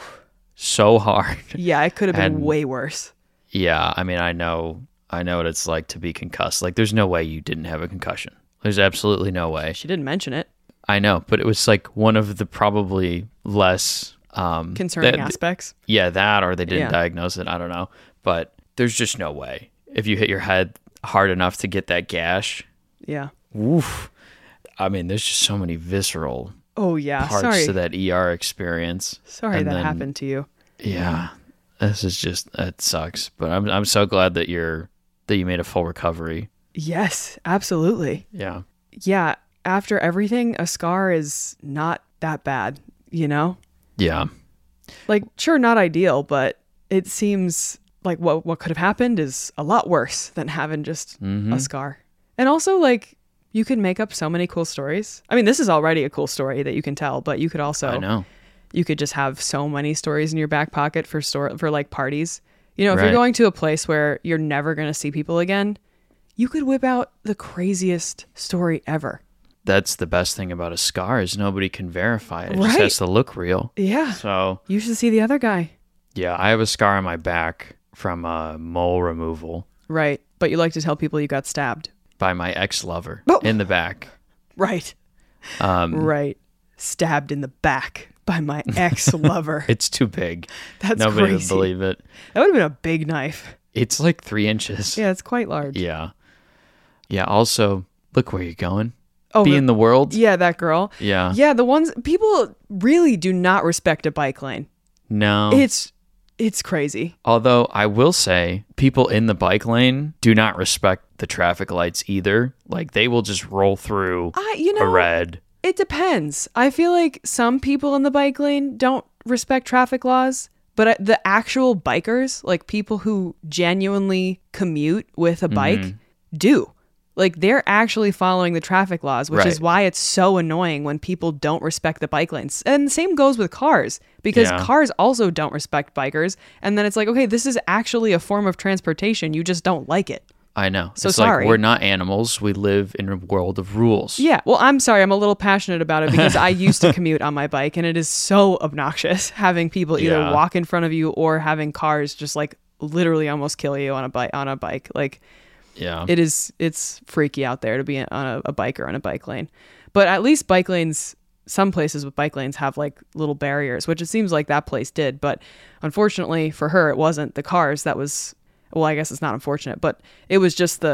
S2: so hard.
S1: Yeah, it could have been
S2: And-
S1: way worse.
S2: Yeah, I mean, I know, I know what it's like to be concussed. Like, there's no way you didn't have a concussion. There's absolutely no way.
S1: She didn't mention it.
S2: I know, but it was like one of the probably less um,
S1: Concerning
S2: that-
S1: aspects.
S2: Yeah, that or they didn't
S1: Yeah.
S2: diagnose it. I don't know, but there's just no way if you hit your head hard enough to get that gash.
S1: Yeah.
S2: Woof. I mean, there's just so many visceral
S1: Oh, yeah.
S2: parts
S1: Sorry.
S2: to that E R experience.
S1: Sorry
S2: And
S1: that
S2: then-
S1: happened to you.
S2: Yeah, this is just it sucks. But I'm I'm so glad that you're that you made a full recovery.
S1: Yes, absolutely.
S2: Yeah.
S1: Yeah. After everything, a scar is not that bad, you know?
S2: Yeah.
S1: Like, sure, not ideal, but it seems like what what could have happened is a lot worse than having just
S2: Mm-hmm.
S1: a scar. And also, like, you could make up so many cool stories. I mean, this is already a cool story that you can tell, but you could also,
S2: I know.
S1: you could just have so many stories in your back pocket for store for like parties. You know, if
S2: Right.
S1: you're going to a place where you're never going to see people again, you could whip out the craziest story ever.
S2: That's the best thing about a scar is nobody can verify it. It
S1: Right.
S2: just has to look real.
S1: Yeah.
S2: So
S1: You should see the other guy.
S2: yeah, I have a scar on my back from uh, mole removal
S1: Right. But you like to tell people you got stabbed.
S2: by my ex-lover
S1: Oh.
S2: in the back.
S1: Right.
S2: Um,
S1: Right. Stabbed in the back by my ex-lover.
S2: It's too big.
S1: That's
S2: Nobody
S1: crazy.
S2: would believe it.
S1: That would have been a big knife.
S2: It's like three inches.
S1: Yeah, it's quite large.
S2: Yeah. Yeah. Also, look where you're going.
S1: Oh,
S2: Be
S1: the-
S2: in the world.
S1: yeah, that girl.
S2: Yeah.
S1: Yeah, the ones people really do not respect a bike lane.
S2: No.
S1: It's it's crazy.
S2: Although I will say, people in the bike lane do not respect the traffic lights either. Like they will just roll through
S1: I you
S2: a
S1: know
S2: red.
S1: it depends. I feel like some people in the bike lane don't respect traffic laws, but I- the actual bikers, like people who genuinely commute with a bike,
S2: Mm-hmm.
S1: do. Like they're actually following the traffic laws, which is
S2: Right.
S1: why it's so annoying when people don't respect the bike lanes. And the same goes with cars, because
S2: Yeah.
S1: cars also don't respect bikers. And then it's like, okay, this is actually a form of transportation. You just don't like it.
S2: I know.
S1: So
S2: it's
S1: sorry.
S2: like we're not animals. We live in a world of rules.
S1: Yeah, well, I'm sorry. I'm a little passionate about it because I used to commute on my bike, and it is so obnoxious having people either
S2: Yeah.
S1: walk in front of you or having cars just like literally almost kill you on a bike. On a bike, like
S2: Yeah.
S1: it is, it's freaky out there to be on a, a biker on a bike lane. But at least bike lanes, some places with bike lanes have like little barriers, which it seems like that place did. But unfortunately for her, it wasn't the cars that was. Well, I guess it's not unfortunate, but it was just the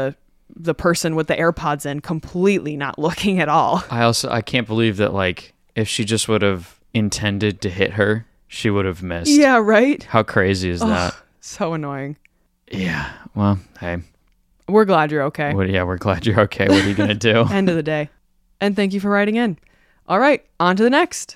S1: the person with the AirPods in completely not looking at all.
S2: I also, I can't believe that, like, if she just would have intended to hit her, she would have missed.
S1: Yeah, right?
S2: How crazy is that?
S1: Oh, so annoying.
S2: Yeah. Well, hey.
S1: We're glad you're okay.
S2: What, yeah, we're glad you're okay. What are you going to do?
S1: End of the day. And thank you for writing in. All right, on to the next.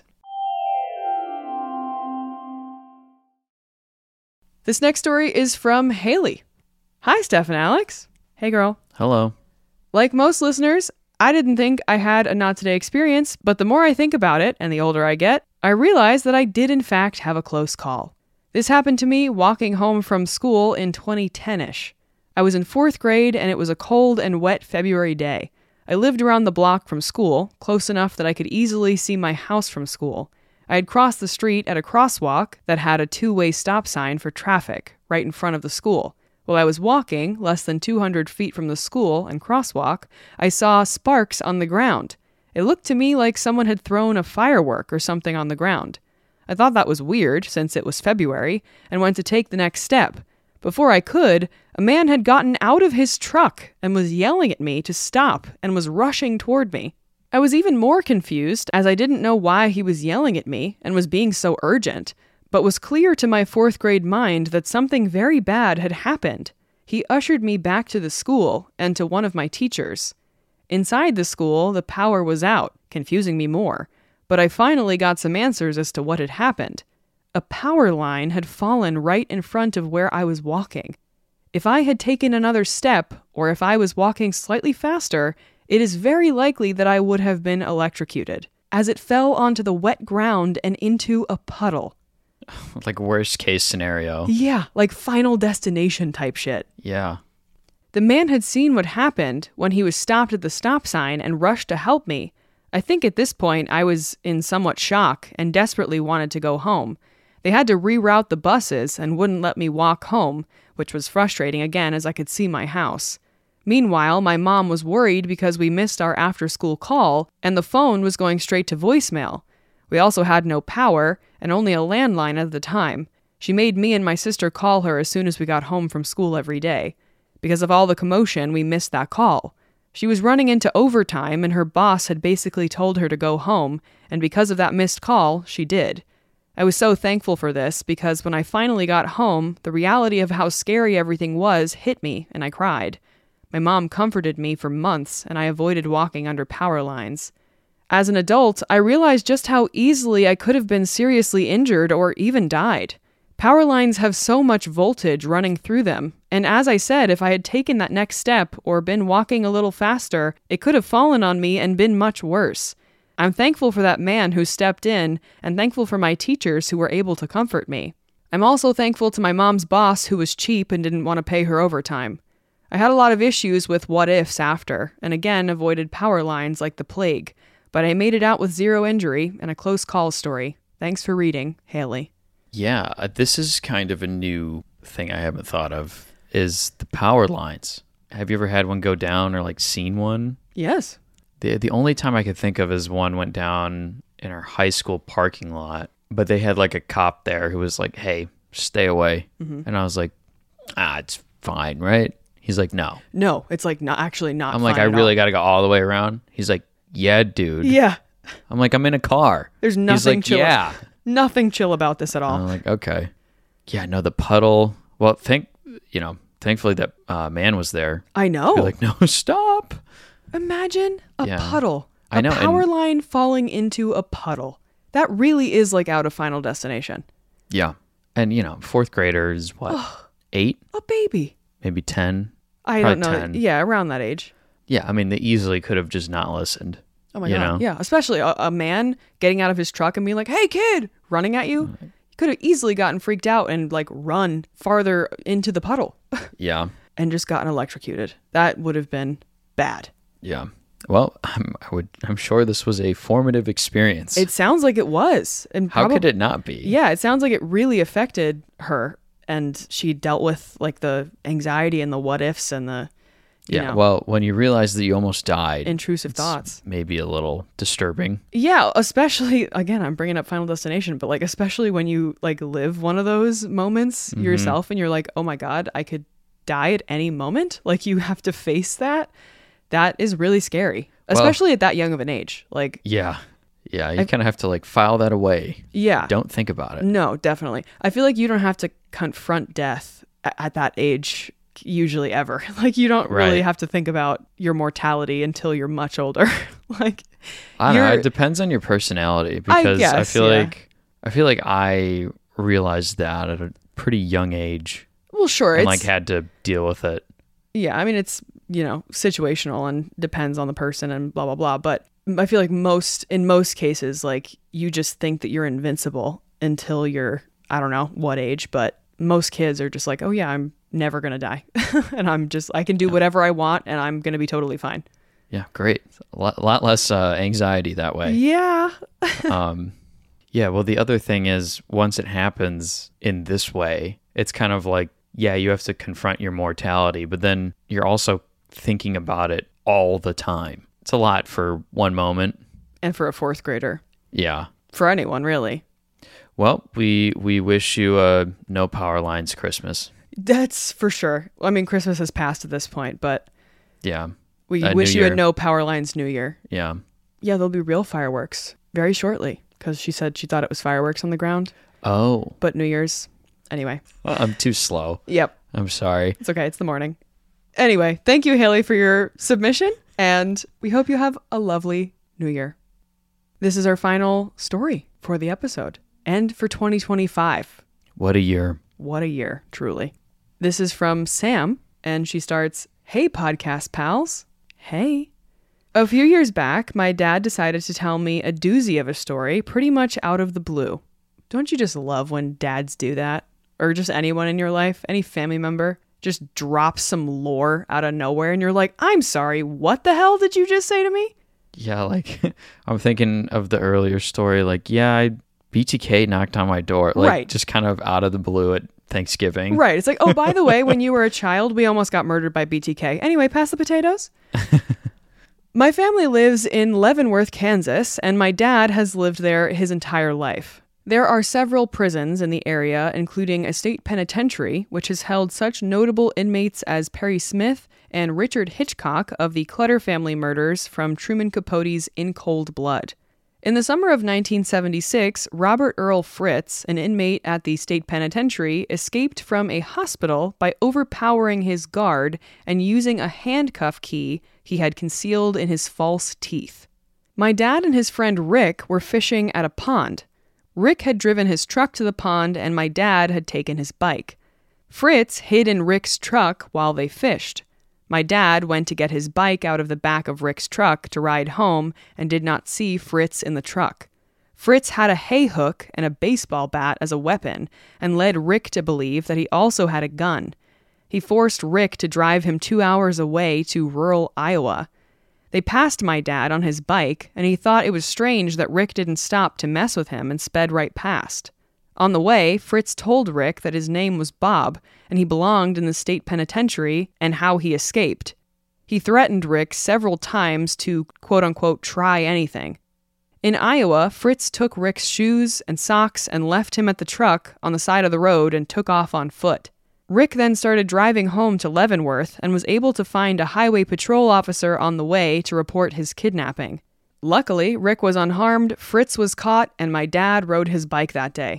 S1: This next story is from Haley. Hi, Steph and Alex. Hey, girl.
S2: Hello.
S1: Like most listeners, I didn't think I had a not today experience, but the more I think about it and the older I get, I realize that I did in fact have a close call. This happened to me walking home from school in twenty ten-ish. I was in fourth grade and it was a cold and wet February day. I lived around the block from school, close enough that I could easily see my house from school. I had crossed the street at a crosswalk that had a two-way stop sign for traffic right in front of the school. While I was walking, less than two hundred feet from the school and crosswalk, I saw sparks on the ground. It looked to me like someone had thrown a firework or something on the ground. I thought that was weird, since it was February, and went to take the next step. Before I could, a man had gotten out of his truck and was yelling at me to stop and was rushing toward me. I was even more confused as I didn't know why he was yelling at me and was being so urgent, but was clear to my fourth grade mind that something very bad had happened. He ushered me back to the school and to one of my teachers. Inside the school, the power was out, confusing me more, but I finally got some answers as to what had happened. A power line had fallen right in front of where I was walking. If I had taken another step, or if I was walking slightly faster, it is very likely that I would have been electrocuted, as it fell onto the wet ground and into a puddle.
S2: Like worst case scenario.
S1: Yeah, like Final Destination type shit.
S2: Yeah.
S1: The man had seen what happened when he was stopped at the stop sign and rushed to help me. I think at this point I was in somewhat shock and desperately wanted to go home. They had to reroute the buses and wouldn't let me walk home, which was frustrating again as I could see my house. Meanwhile, my mom was worried because we missed our after-school call and the phone was going straight to voicemail. We also had no power and only a landline at the time. She made me and my sister call her as soon as we got home from school every day. Because of all the commotion, we missed that call. She was running into overtime and her boss had basically told her to go home, and because of that missed call, she did. I was so thankful for this because when I finally got home, the reality of how scary everything was hit me and I cried. My mom comforted me for months and I avoided walking under power lines. As an adult, I realized just how easily I could have been seriously injured or even died. Power lines have so much voltage running through them, and as I said, if I had taken that next step or been walking a little faster, it could have fallen on me and been much worse. I'm thankful for that man who stepped in, and thankful for my teachers who were able to comfort me. I'm also thankful to my mom's boss who was cheap and didn't want to pay her overtime. I had a lot of issues with what-ifs after, and again avoided power lines like the plague, but I made it out with zero injury and a close call story. Thanks for reading, Haley.
S2: Yeah, uh, this is kind of a new thing I haven't thought of, is the power lines. Have you ever had one go down or like seen one?
S1: Yes.
S2: The the only time I could think of is one went down in our high school parking lot, but they had like a cop there who was like, hey, stay away. Mm-hmm. And I was like, ah, it's fine, right? He's like, no.
S1: No, it's like not actually not
S2: I'm like,
S1: fine
S2: I
S1: at
S2: really
S1: all.
S2: got to go all the way around. He's like, yeah, dude.
S1: Yeah.
S2: I'm like, I'm in a car.
S1: There's nothing
S2: He's like,
S1: chill.
S2: yeah.
S1: Nothing chill about this at all.
S2: I'm like, okay. Yeah, no, the puddle. Well, thank, you know, thankfully that uh, man was there.
S1: I know.
S2: Be like, no, stop.
S1: Imagine a
S2: Yeah.
S1: puddle. A
S2: I know,
S1: power
S2: and-
S1: line falling into a puddle. That really is like out of Final Destination.
S2: Yeah. And, you know, fourth graders, what, eight,
S1: A baby.
S2: maybe ten?
S1: I
S2: Probably
S1: don't know.
S2: ten.
S1: Yeah, around that age.
S2: Yeah, I mean, they easily could have just not listened.
S1: Oh my
S2: you
S1: God.
S2: know?
S1: Yeah, especially a, a man getting out of his truck and being like, hey, kid, running at you. You could have easily gotten freaked out and like run farther into the puddle
S2: Yeah.
S1: and just gotten electrocuted. That would have been bad.
S2: Yeah. Well, I'm, I would, I'm sure this was a formative experience.
S1: It sounds like it was. And
S2: How
S1: probab-
S2: could it not be?
S1: Yeah, it sounds like it really affected her. And she dealt with like the anxiety and the what ifs and the, you
S2: Yeah.
S1: know,
S2: Well, when you realize that you almost died,
S1: intrusive
S2: it's
S1: thoughts.
S2: maybe a little disturbing.
S1: Yeah, especially, again, I'm bringing up Final Destination, but like, especially when you like live one of those moments
S2: Mm-hmm.
S1: yourself and you're like, oh my God, I could die at any moment. Like you have to face that. That is really scary, especially well, at that young of an age. Like,
S2: yeah. Yeah. You kind of have to like file that away.
S1: Yeah.
S2: Don't think about it.
S1: No, definitely. I feel like you don't have to confront death at, at that age usually ever. Like you don't really
S2: right.
S1: have to think about your mortality until you're much older. Like
S2: I don't know, it depends on your personality because I, guess, I feel
S1: yeah.
S2: like I feel like I realized that at a pretty young age.
S1: Well, sure.
S2: And
S1: it's,
S2: like had to deal with it.
S1: Yeah, I mean it's, you know, situational and depends on the person and blah blah blah, but I feel like most in most cases like you just think that you're invincible until you're I don't know what age, but most kids are just like, "Oh yeah, I'm never going to die." And I'm just I can do whatever I want and I'm going to be totally fine.
S2: Yeah, great. A lot, lot less uh, anxiety that way.
S1: Yeah.
S2: um, yeah, well, the other thing is once it happens in this way, it's kind of like, yeah, you have to confront your mortality, but then you're also thinking about it all the time. It's a lot for one moment.
S1: And for a fourth grader.
S2: Yeah.
S1: For anyone, really.
S2: Well, we we wish you a no power lines Christmas.
S1: That's for sure. I mean, Christmas has passed at this point, but...
S2: Yeah.
S1: We
S2: uh,
S1: wish
S2: New
S1: you
S2: Year.
S1: had no power lines New Year.
S2: Yeah.
S1: Yeah, there'll be real fireworks very shortly because she said she thought it was fireworks on the ground.
S2: Oh.
S1: But New Year's. Anyway.
S2: Well, I'm too slow.
S1: Yep.
S2: I'm sorry.
S1: It's okay. It's the morning. Anyway, thank you, Haley, for your submission. And we hope you have a lovely New Year. This is our final story for the episode and for twenty twenty-five.
S2: What a year.
S1: What a year, truly. This is from Sam, and she starts, "Hey, podcast pals. Hey. A few years back, my dad decided to tell me a doozy of a story pretty much out of the blue. Don't you just love when dads do that? Or just anyone in your life, any family member, just drops some lore out of nowhere and you're like, I'm sorry, what the hell did you just say to me?
S2: Yeah, like I'm thinking of the earlier story, like, yeah, I, B T K knocked on my door, like
S1: right.
S2: just kind of out of the blue at Thanksgiving.
S1: Right. It's like, oh, by the way, when you were a child, we almost got murdered by B T K. Anyway, pass the potatoes. My family lives in Leavenworth, Kansas, and my dad has lived there his entire life. There are several prisons in the area, including a state penitentiary, which has held such notable inmates as Perry Smith and Richard Hitchcock of the Clutter family murders from Truman Capote's In Cold Blood. In the summer of nineteen seventy-six, Robert Earl Fritz, an inmate at the state penitentiary, escaped from a hospital by overpowering his guard and using a handcuff key he had concealed in his false teeth. My dad and his friend Rick were fishing at a pond. Rick had driven his truck to the pond and my dad had taken his bike. Fritz hid in Rick's truck while they fished. My dad went to get his bike out of the back of Rick's truck to ride home and did not see Fritz in the truck. Fritz had a hay hook and a baseball bat as a weapon and led Rick to believe that he also had a gun. He forced Rick to drive him two hours away to rural Iowa. They passed my dad on his bike, and he thought it was strange that Rick didn't stop to mess with him and sped right past. On the way, Fritz told Rick that his name was Bob, and he belonged in the state penitentiary and how he escaped. He threatened Rick several times to, quote-unquote, try anything. In Iowa, Fritz took Rick's shoes and socks and left him at the truck on the side of the road and took off on foot. Rick then started driving home to Leavenworth and was able to find a highway patrol officer on the way to report his kidnapping. Luckily, Rick was unharmed, Fritz was caught, and my dad rode his bike that day.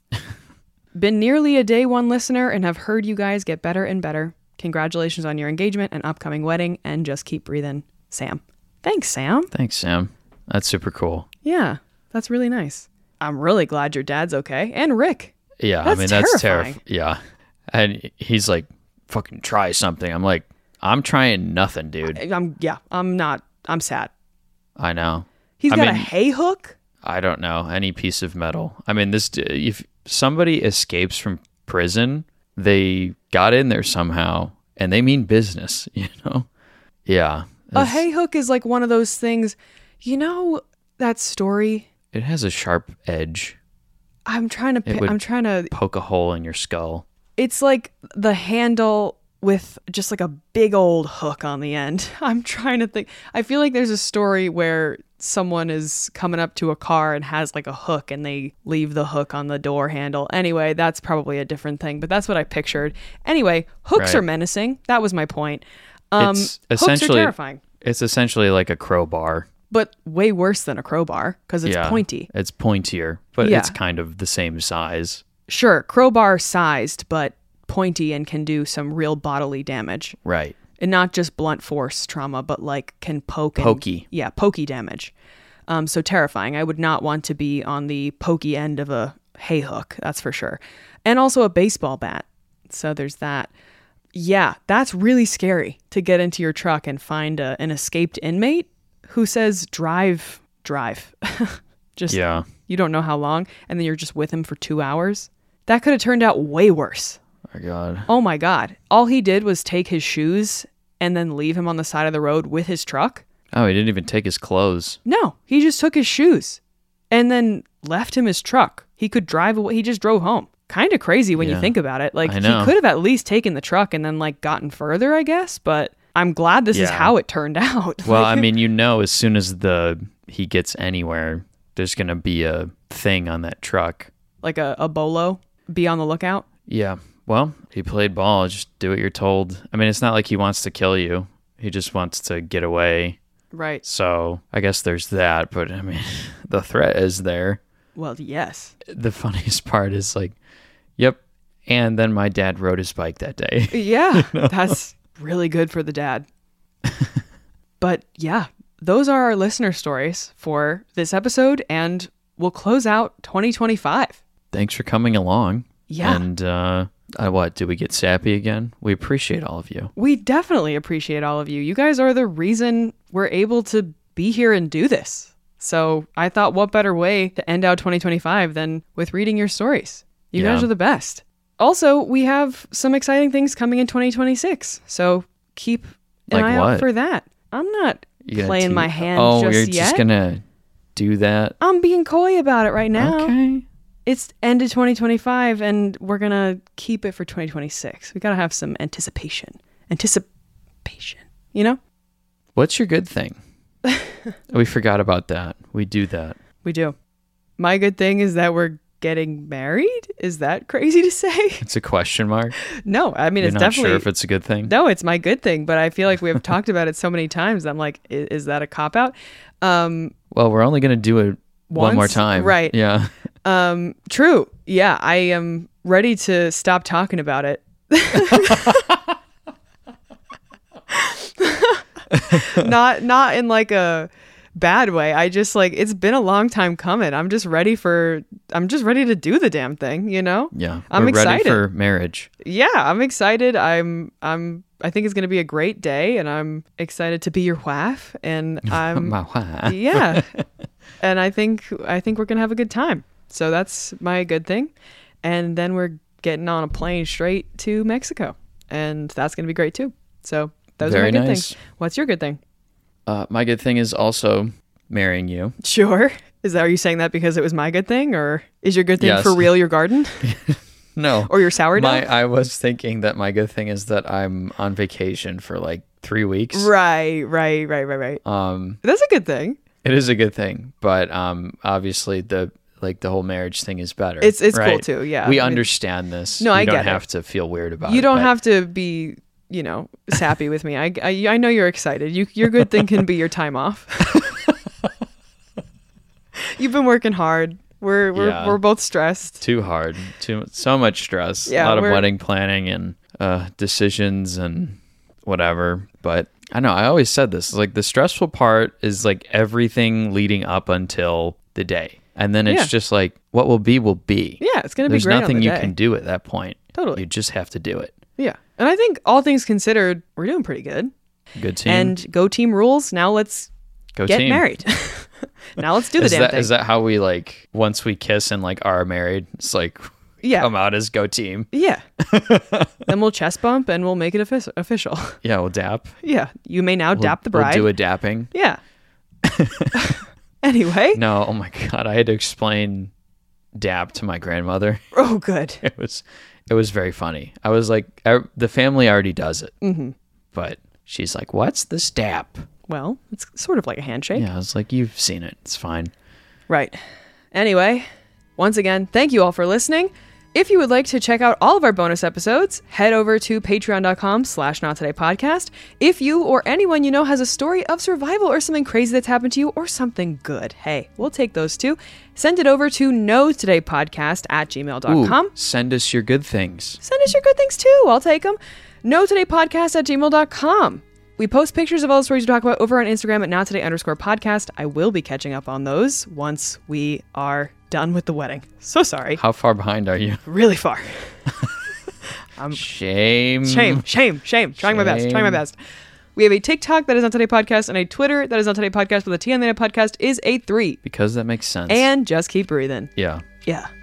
S1: Been nearly a day one listener and have heard you guys get better and better. Congratulations on your engagement and upcoming wedding, and just keep breathing. Sam. Thanks, Sam.
S2: Thanks, Sam. That's super cool.
S1: Yeah, that's really nice. I'm really glad your dad's okay. And Rick.
S2: Yeah,
S1: that's
S2: I mean, that's
S1: terrifying.
S2: terrifying. Yeah. And he's like, fucking try something. I'm like, I'm trying nothing, dude.
S1: I'm, yeah, I'm not, I'm sad.
S2: I know.
S1: He's
S2: I
S1: got
S2: mean,
S1: a hay hook?
S2: I don't know. Any piece of metal. I mean, this, if somebody escapes from prison, they got in there somehow and they mean business, you know? Yeah.
S1: A hay hook is like one of those things, you know, that story?
S2: It has a sharp edge.
S1: I'm trying to,
S2: It would
S1: I'm trying to
S2: poke a hole in your skull.
S1: It's like the handle with just like a big old hook on the end. I'm trying to think. I feel like there's a story where someone is coming up to a car and has like a hook and they leave the hook on the door handle. Anyway, that's probably a different thing, but that's what I pictured. Anyway, hooks
S2: Right.
S1: are menacing. That was my point. Um,
S2: It's
S1: hooks are
S2: essentially-
S1: terrifying,
S2: It's essentially like a crowbar.
S1: but way worse than a crowbar because it's
S2: Yeah,
S1: pointy.
S2: It's pointier, but
S1: Yeah.
S2: it's kind of the same size.
S1: Sure, crowbar sized, but pointy and can do some real bodily damage.
S2: Right.
S1: And not just blunt force trauma, but like can poke. And,
S2: Pokey.
S1: Yeah, pokey damage. Um, so terrifying. I would not want to be on the pokey end of a hay hook, that's for sure. And also a baseball bat. So there's that. Yeah, that's really scary to get into your truck and find a, an escaped inmate who says, drive, drive. Just,
S2: Yeah.
S1: you don't know how long. And then you're just with him for two hours. That could have turned out way worse.
S2: Oh, God.
S1: Oh my God. All he did was take his shoes and then leave him on the side of the road with his truck?
S2: Oh, he didn't even take his clothes.
S1: No, he just took his shoes and then left him his truck. He could drive away. He just drove home. Kind of crazy when you
S2: Yeah.
S1: think about it. Like,
S2: I
S1: he
S2: know.
S1: could have at least taken the truck and then, like, gotten further, I guess. But I'm glad this is
S2: Yeah.
S1: how it turned out.
S2: Well,
S1: Like,
S2: I mean, you know, as soon as the he gets anywhere, there's going to be a thing on that truck.
S1: like a, a bolo, be on the lookout.
S2: Yeah. Well, he played ball. Just do what you're told. I mean, it's not like he wants to kill you. He just wants to get away.
S1: Right.
S2: So I guess there's that. But I mean, the threat is there.
S1: Well, yes.
S2: The funniest part is like, yep. And then my dad rode his bike that day.
S1: Yeah, that's really good for the dad. But yeah, those are our listener stories for this episode, and we'll close out twenty twenty-five.
S2: Thanks for coming along.
S1: Yeah.
S2: And uh, uh, what? Did we get sappy again? We appreciate all of you.
S1: We definitely appreciate all of you. You guys are the reason we're able to be here and do this. So I thought, what better way to end out twenty twenty-five than with reading your stories? You
S2: Yeah.
S1: guys are the best. Also, we have some exciting things coming in twenty twenty-six. So keep an
S2: Like
S1: eye out
S2: what?
S1: for that. I'm not
S2: You gonna
S1: playing
S2: te-
S1: my hand
S2: Oh,
S1: just
S2: you're
S1: yet.
S2: just gonna do that?
S1: I'm being coy about it right now.
S2: Okay.
S1: It's end of twenty twenty-five, and we're going to keep it for twenty twenty-six. We got to have some anticipation. Anticipation, you know?
S2: What's your good thing? We forgot about that. We do that.
S1: We do. My good thing is that we're getting married. Is that crazy to say?
S2: It's a question mark.
S1: No, I mean,
S2: You're
S1: it's
S2: not
S1: definitely.
S2: sure if it's a good thing.
S1: No, it's my good thing, but I feel like we have talked about it so many times. I'm like, is, is that a cop out? Um,
S2: Well, we're only gonna do it one more
S1: Once?
S2: time.
S1: Right.
S2: Yeah.
S1: um, true. Yeah, I am ready to stop talking about it. not not in like a bad way. I just like it's been a long time coming. I'm just ready for I'm just ready to do the damn thing, you know?
S2: Yeah.
S1: I'm
S2: we're
S1: excited.
S2: ready for marriage.
S1: Yeah, I'm excited. I'm I'm I think it's going to be a great day, and I'm excited to be your wife, and I'm
S2: My wife.
S1: yeah. And I think I think we're going to have a good time. So that's my good thing. And then we're getting on a plane straight to Mexico, and that's going to be great too. So those
S2: Very
S1: are my good
S2: nice.
S1: things. What's your good thing?
S2: Uh, my good thing is also marrying you.
S1: Sure. Is that, are you saying that because it was my good thing, or is your good thing
S2: Yes.
S1: for real your garden
S2: No.
S1: or your sourdough?
S2: My, I was thinking that my good thing is that I'm on vacation for like three weeks.
S1: Right, right, right, right, right.
S2: Um,
S1: That's a good thing.
S2: it is a good thing, but um, obviously the like the whole marriage thing is better.
S1: It's it's cool
S2: right?
S1: too. Yeah.
S2: We
S1: I mean,
S2: understand this.
S1: No,
S2: you
S1: I
S2: don't
S1: get it.
S2: have to feel weird about it.
S1: You don't
S2: but-
S1: have to be, you know, sappy with me. I, I I know you're excited. You your good thing can be your time off. You've been working hard. We're we're
S2: Yeah.
S1: we're both stressed.
S2: too hard. Too so much stress.
S1: Yeah,
S2: a lot of
S1: we're-
S2: wedding planning and uh, decisions and whatever. But I know I always said this. Like the stressful part is like everything leading up until the day, and then it's
S1: Yeah.
S2: just like what will be will be.
S1: Yeah, it's gonna
S2: There's
S1: be great.
S2: nothing
S1: on the
S2: you
S1: day.
S2: can do at that point.
S1: Totally.
S2: You just have to do it.
S1: Yeah, and I think all things considered, we're doing pretty good.
S2: Good team.
S1: And go team rules. Now let's
S2: Go
S1: get
S2: team.
S1: married. Now let's do the
S2: is
S1: damn
S2: that
S1: thing.
S2: is that how we like once we kiss and like are married? It's like
S1: yeah.
S2: come out as go team.
S1: Yeah. Then we'll chest bump and we'll make it offic- official.
S2: Yeah, we'll dap.
S1: Yeah. You may now
S2: We'll,
S1: dap the bride.
S2: We'll do a dapping.
S1: Yeah. Anyway.
S2: No, oh my god, I had to explain dap to my grandmother.
S1: Oh, good.
S2: It was it was very funny. I was like, I, the family already does it,
S1: Mm-hmm.
S2: but she's like, "What's this dap?"
S1: Well, it's sort of like a handshake.
S2: Yeah, I was like, you've seen it. It's fine.
S1: Right. Anyway, once again, thank you all for listening. If you would like to check out all of our bonus episodes, head over to patreon.com slash not today podcast. If you or anyone you know has a story of survival or something crazy that's happened to you or something good, hey, we'll take those too. Send it over to no today podcast at gmail dot com.
S2: Ooh, send us your good things.
S1: Send us your good things too. I'll take them. no today podcast at gmail dot com. We post pictures of all the stories we talk about over on Instagram at nottoday underscore podcast. I will be catching up on those once we are done with the wedding. So sorry.
S2: How far behind are you?
S1: Really far.
S2: um, shame.
S1: Shame. Shame. Shame. Trying my best. Trying my best. We have a TikTok that is Not Today Podcast and a Twitter that is Not Today Podcast, but the T on the Podcast is a three.
S2: Because that makes sense.
S1: And just keep breathing.
S2: Yeah.
S1: Yeah.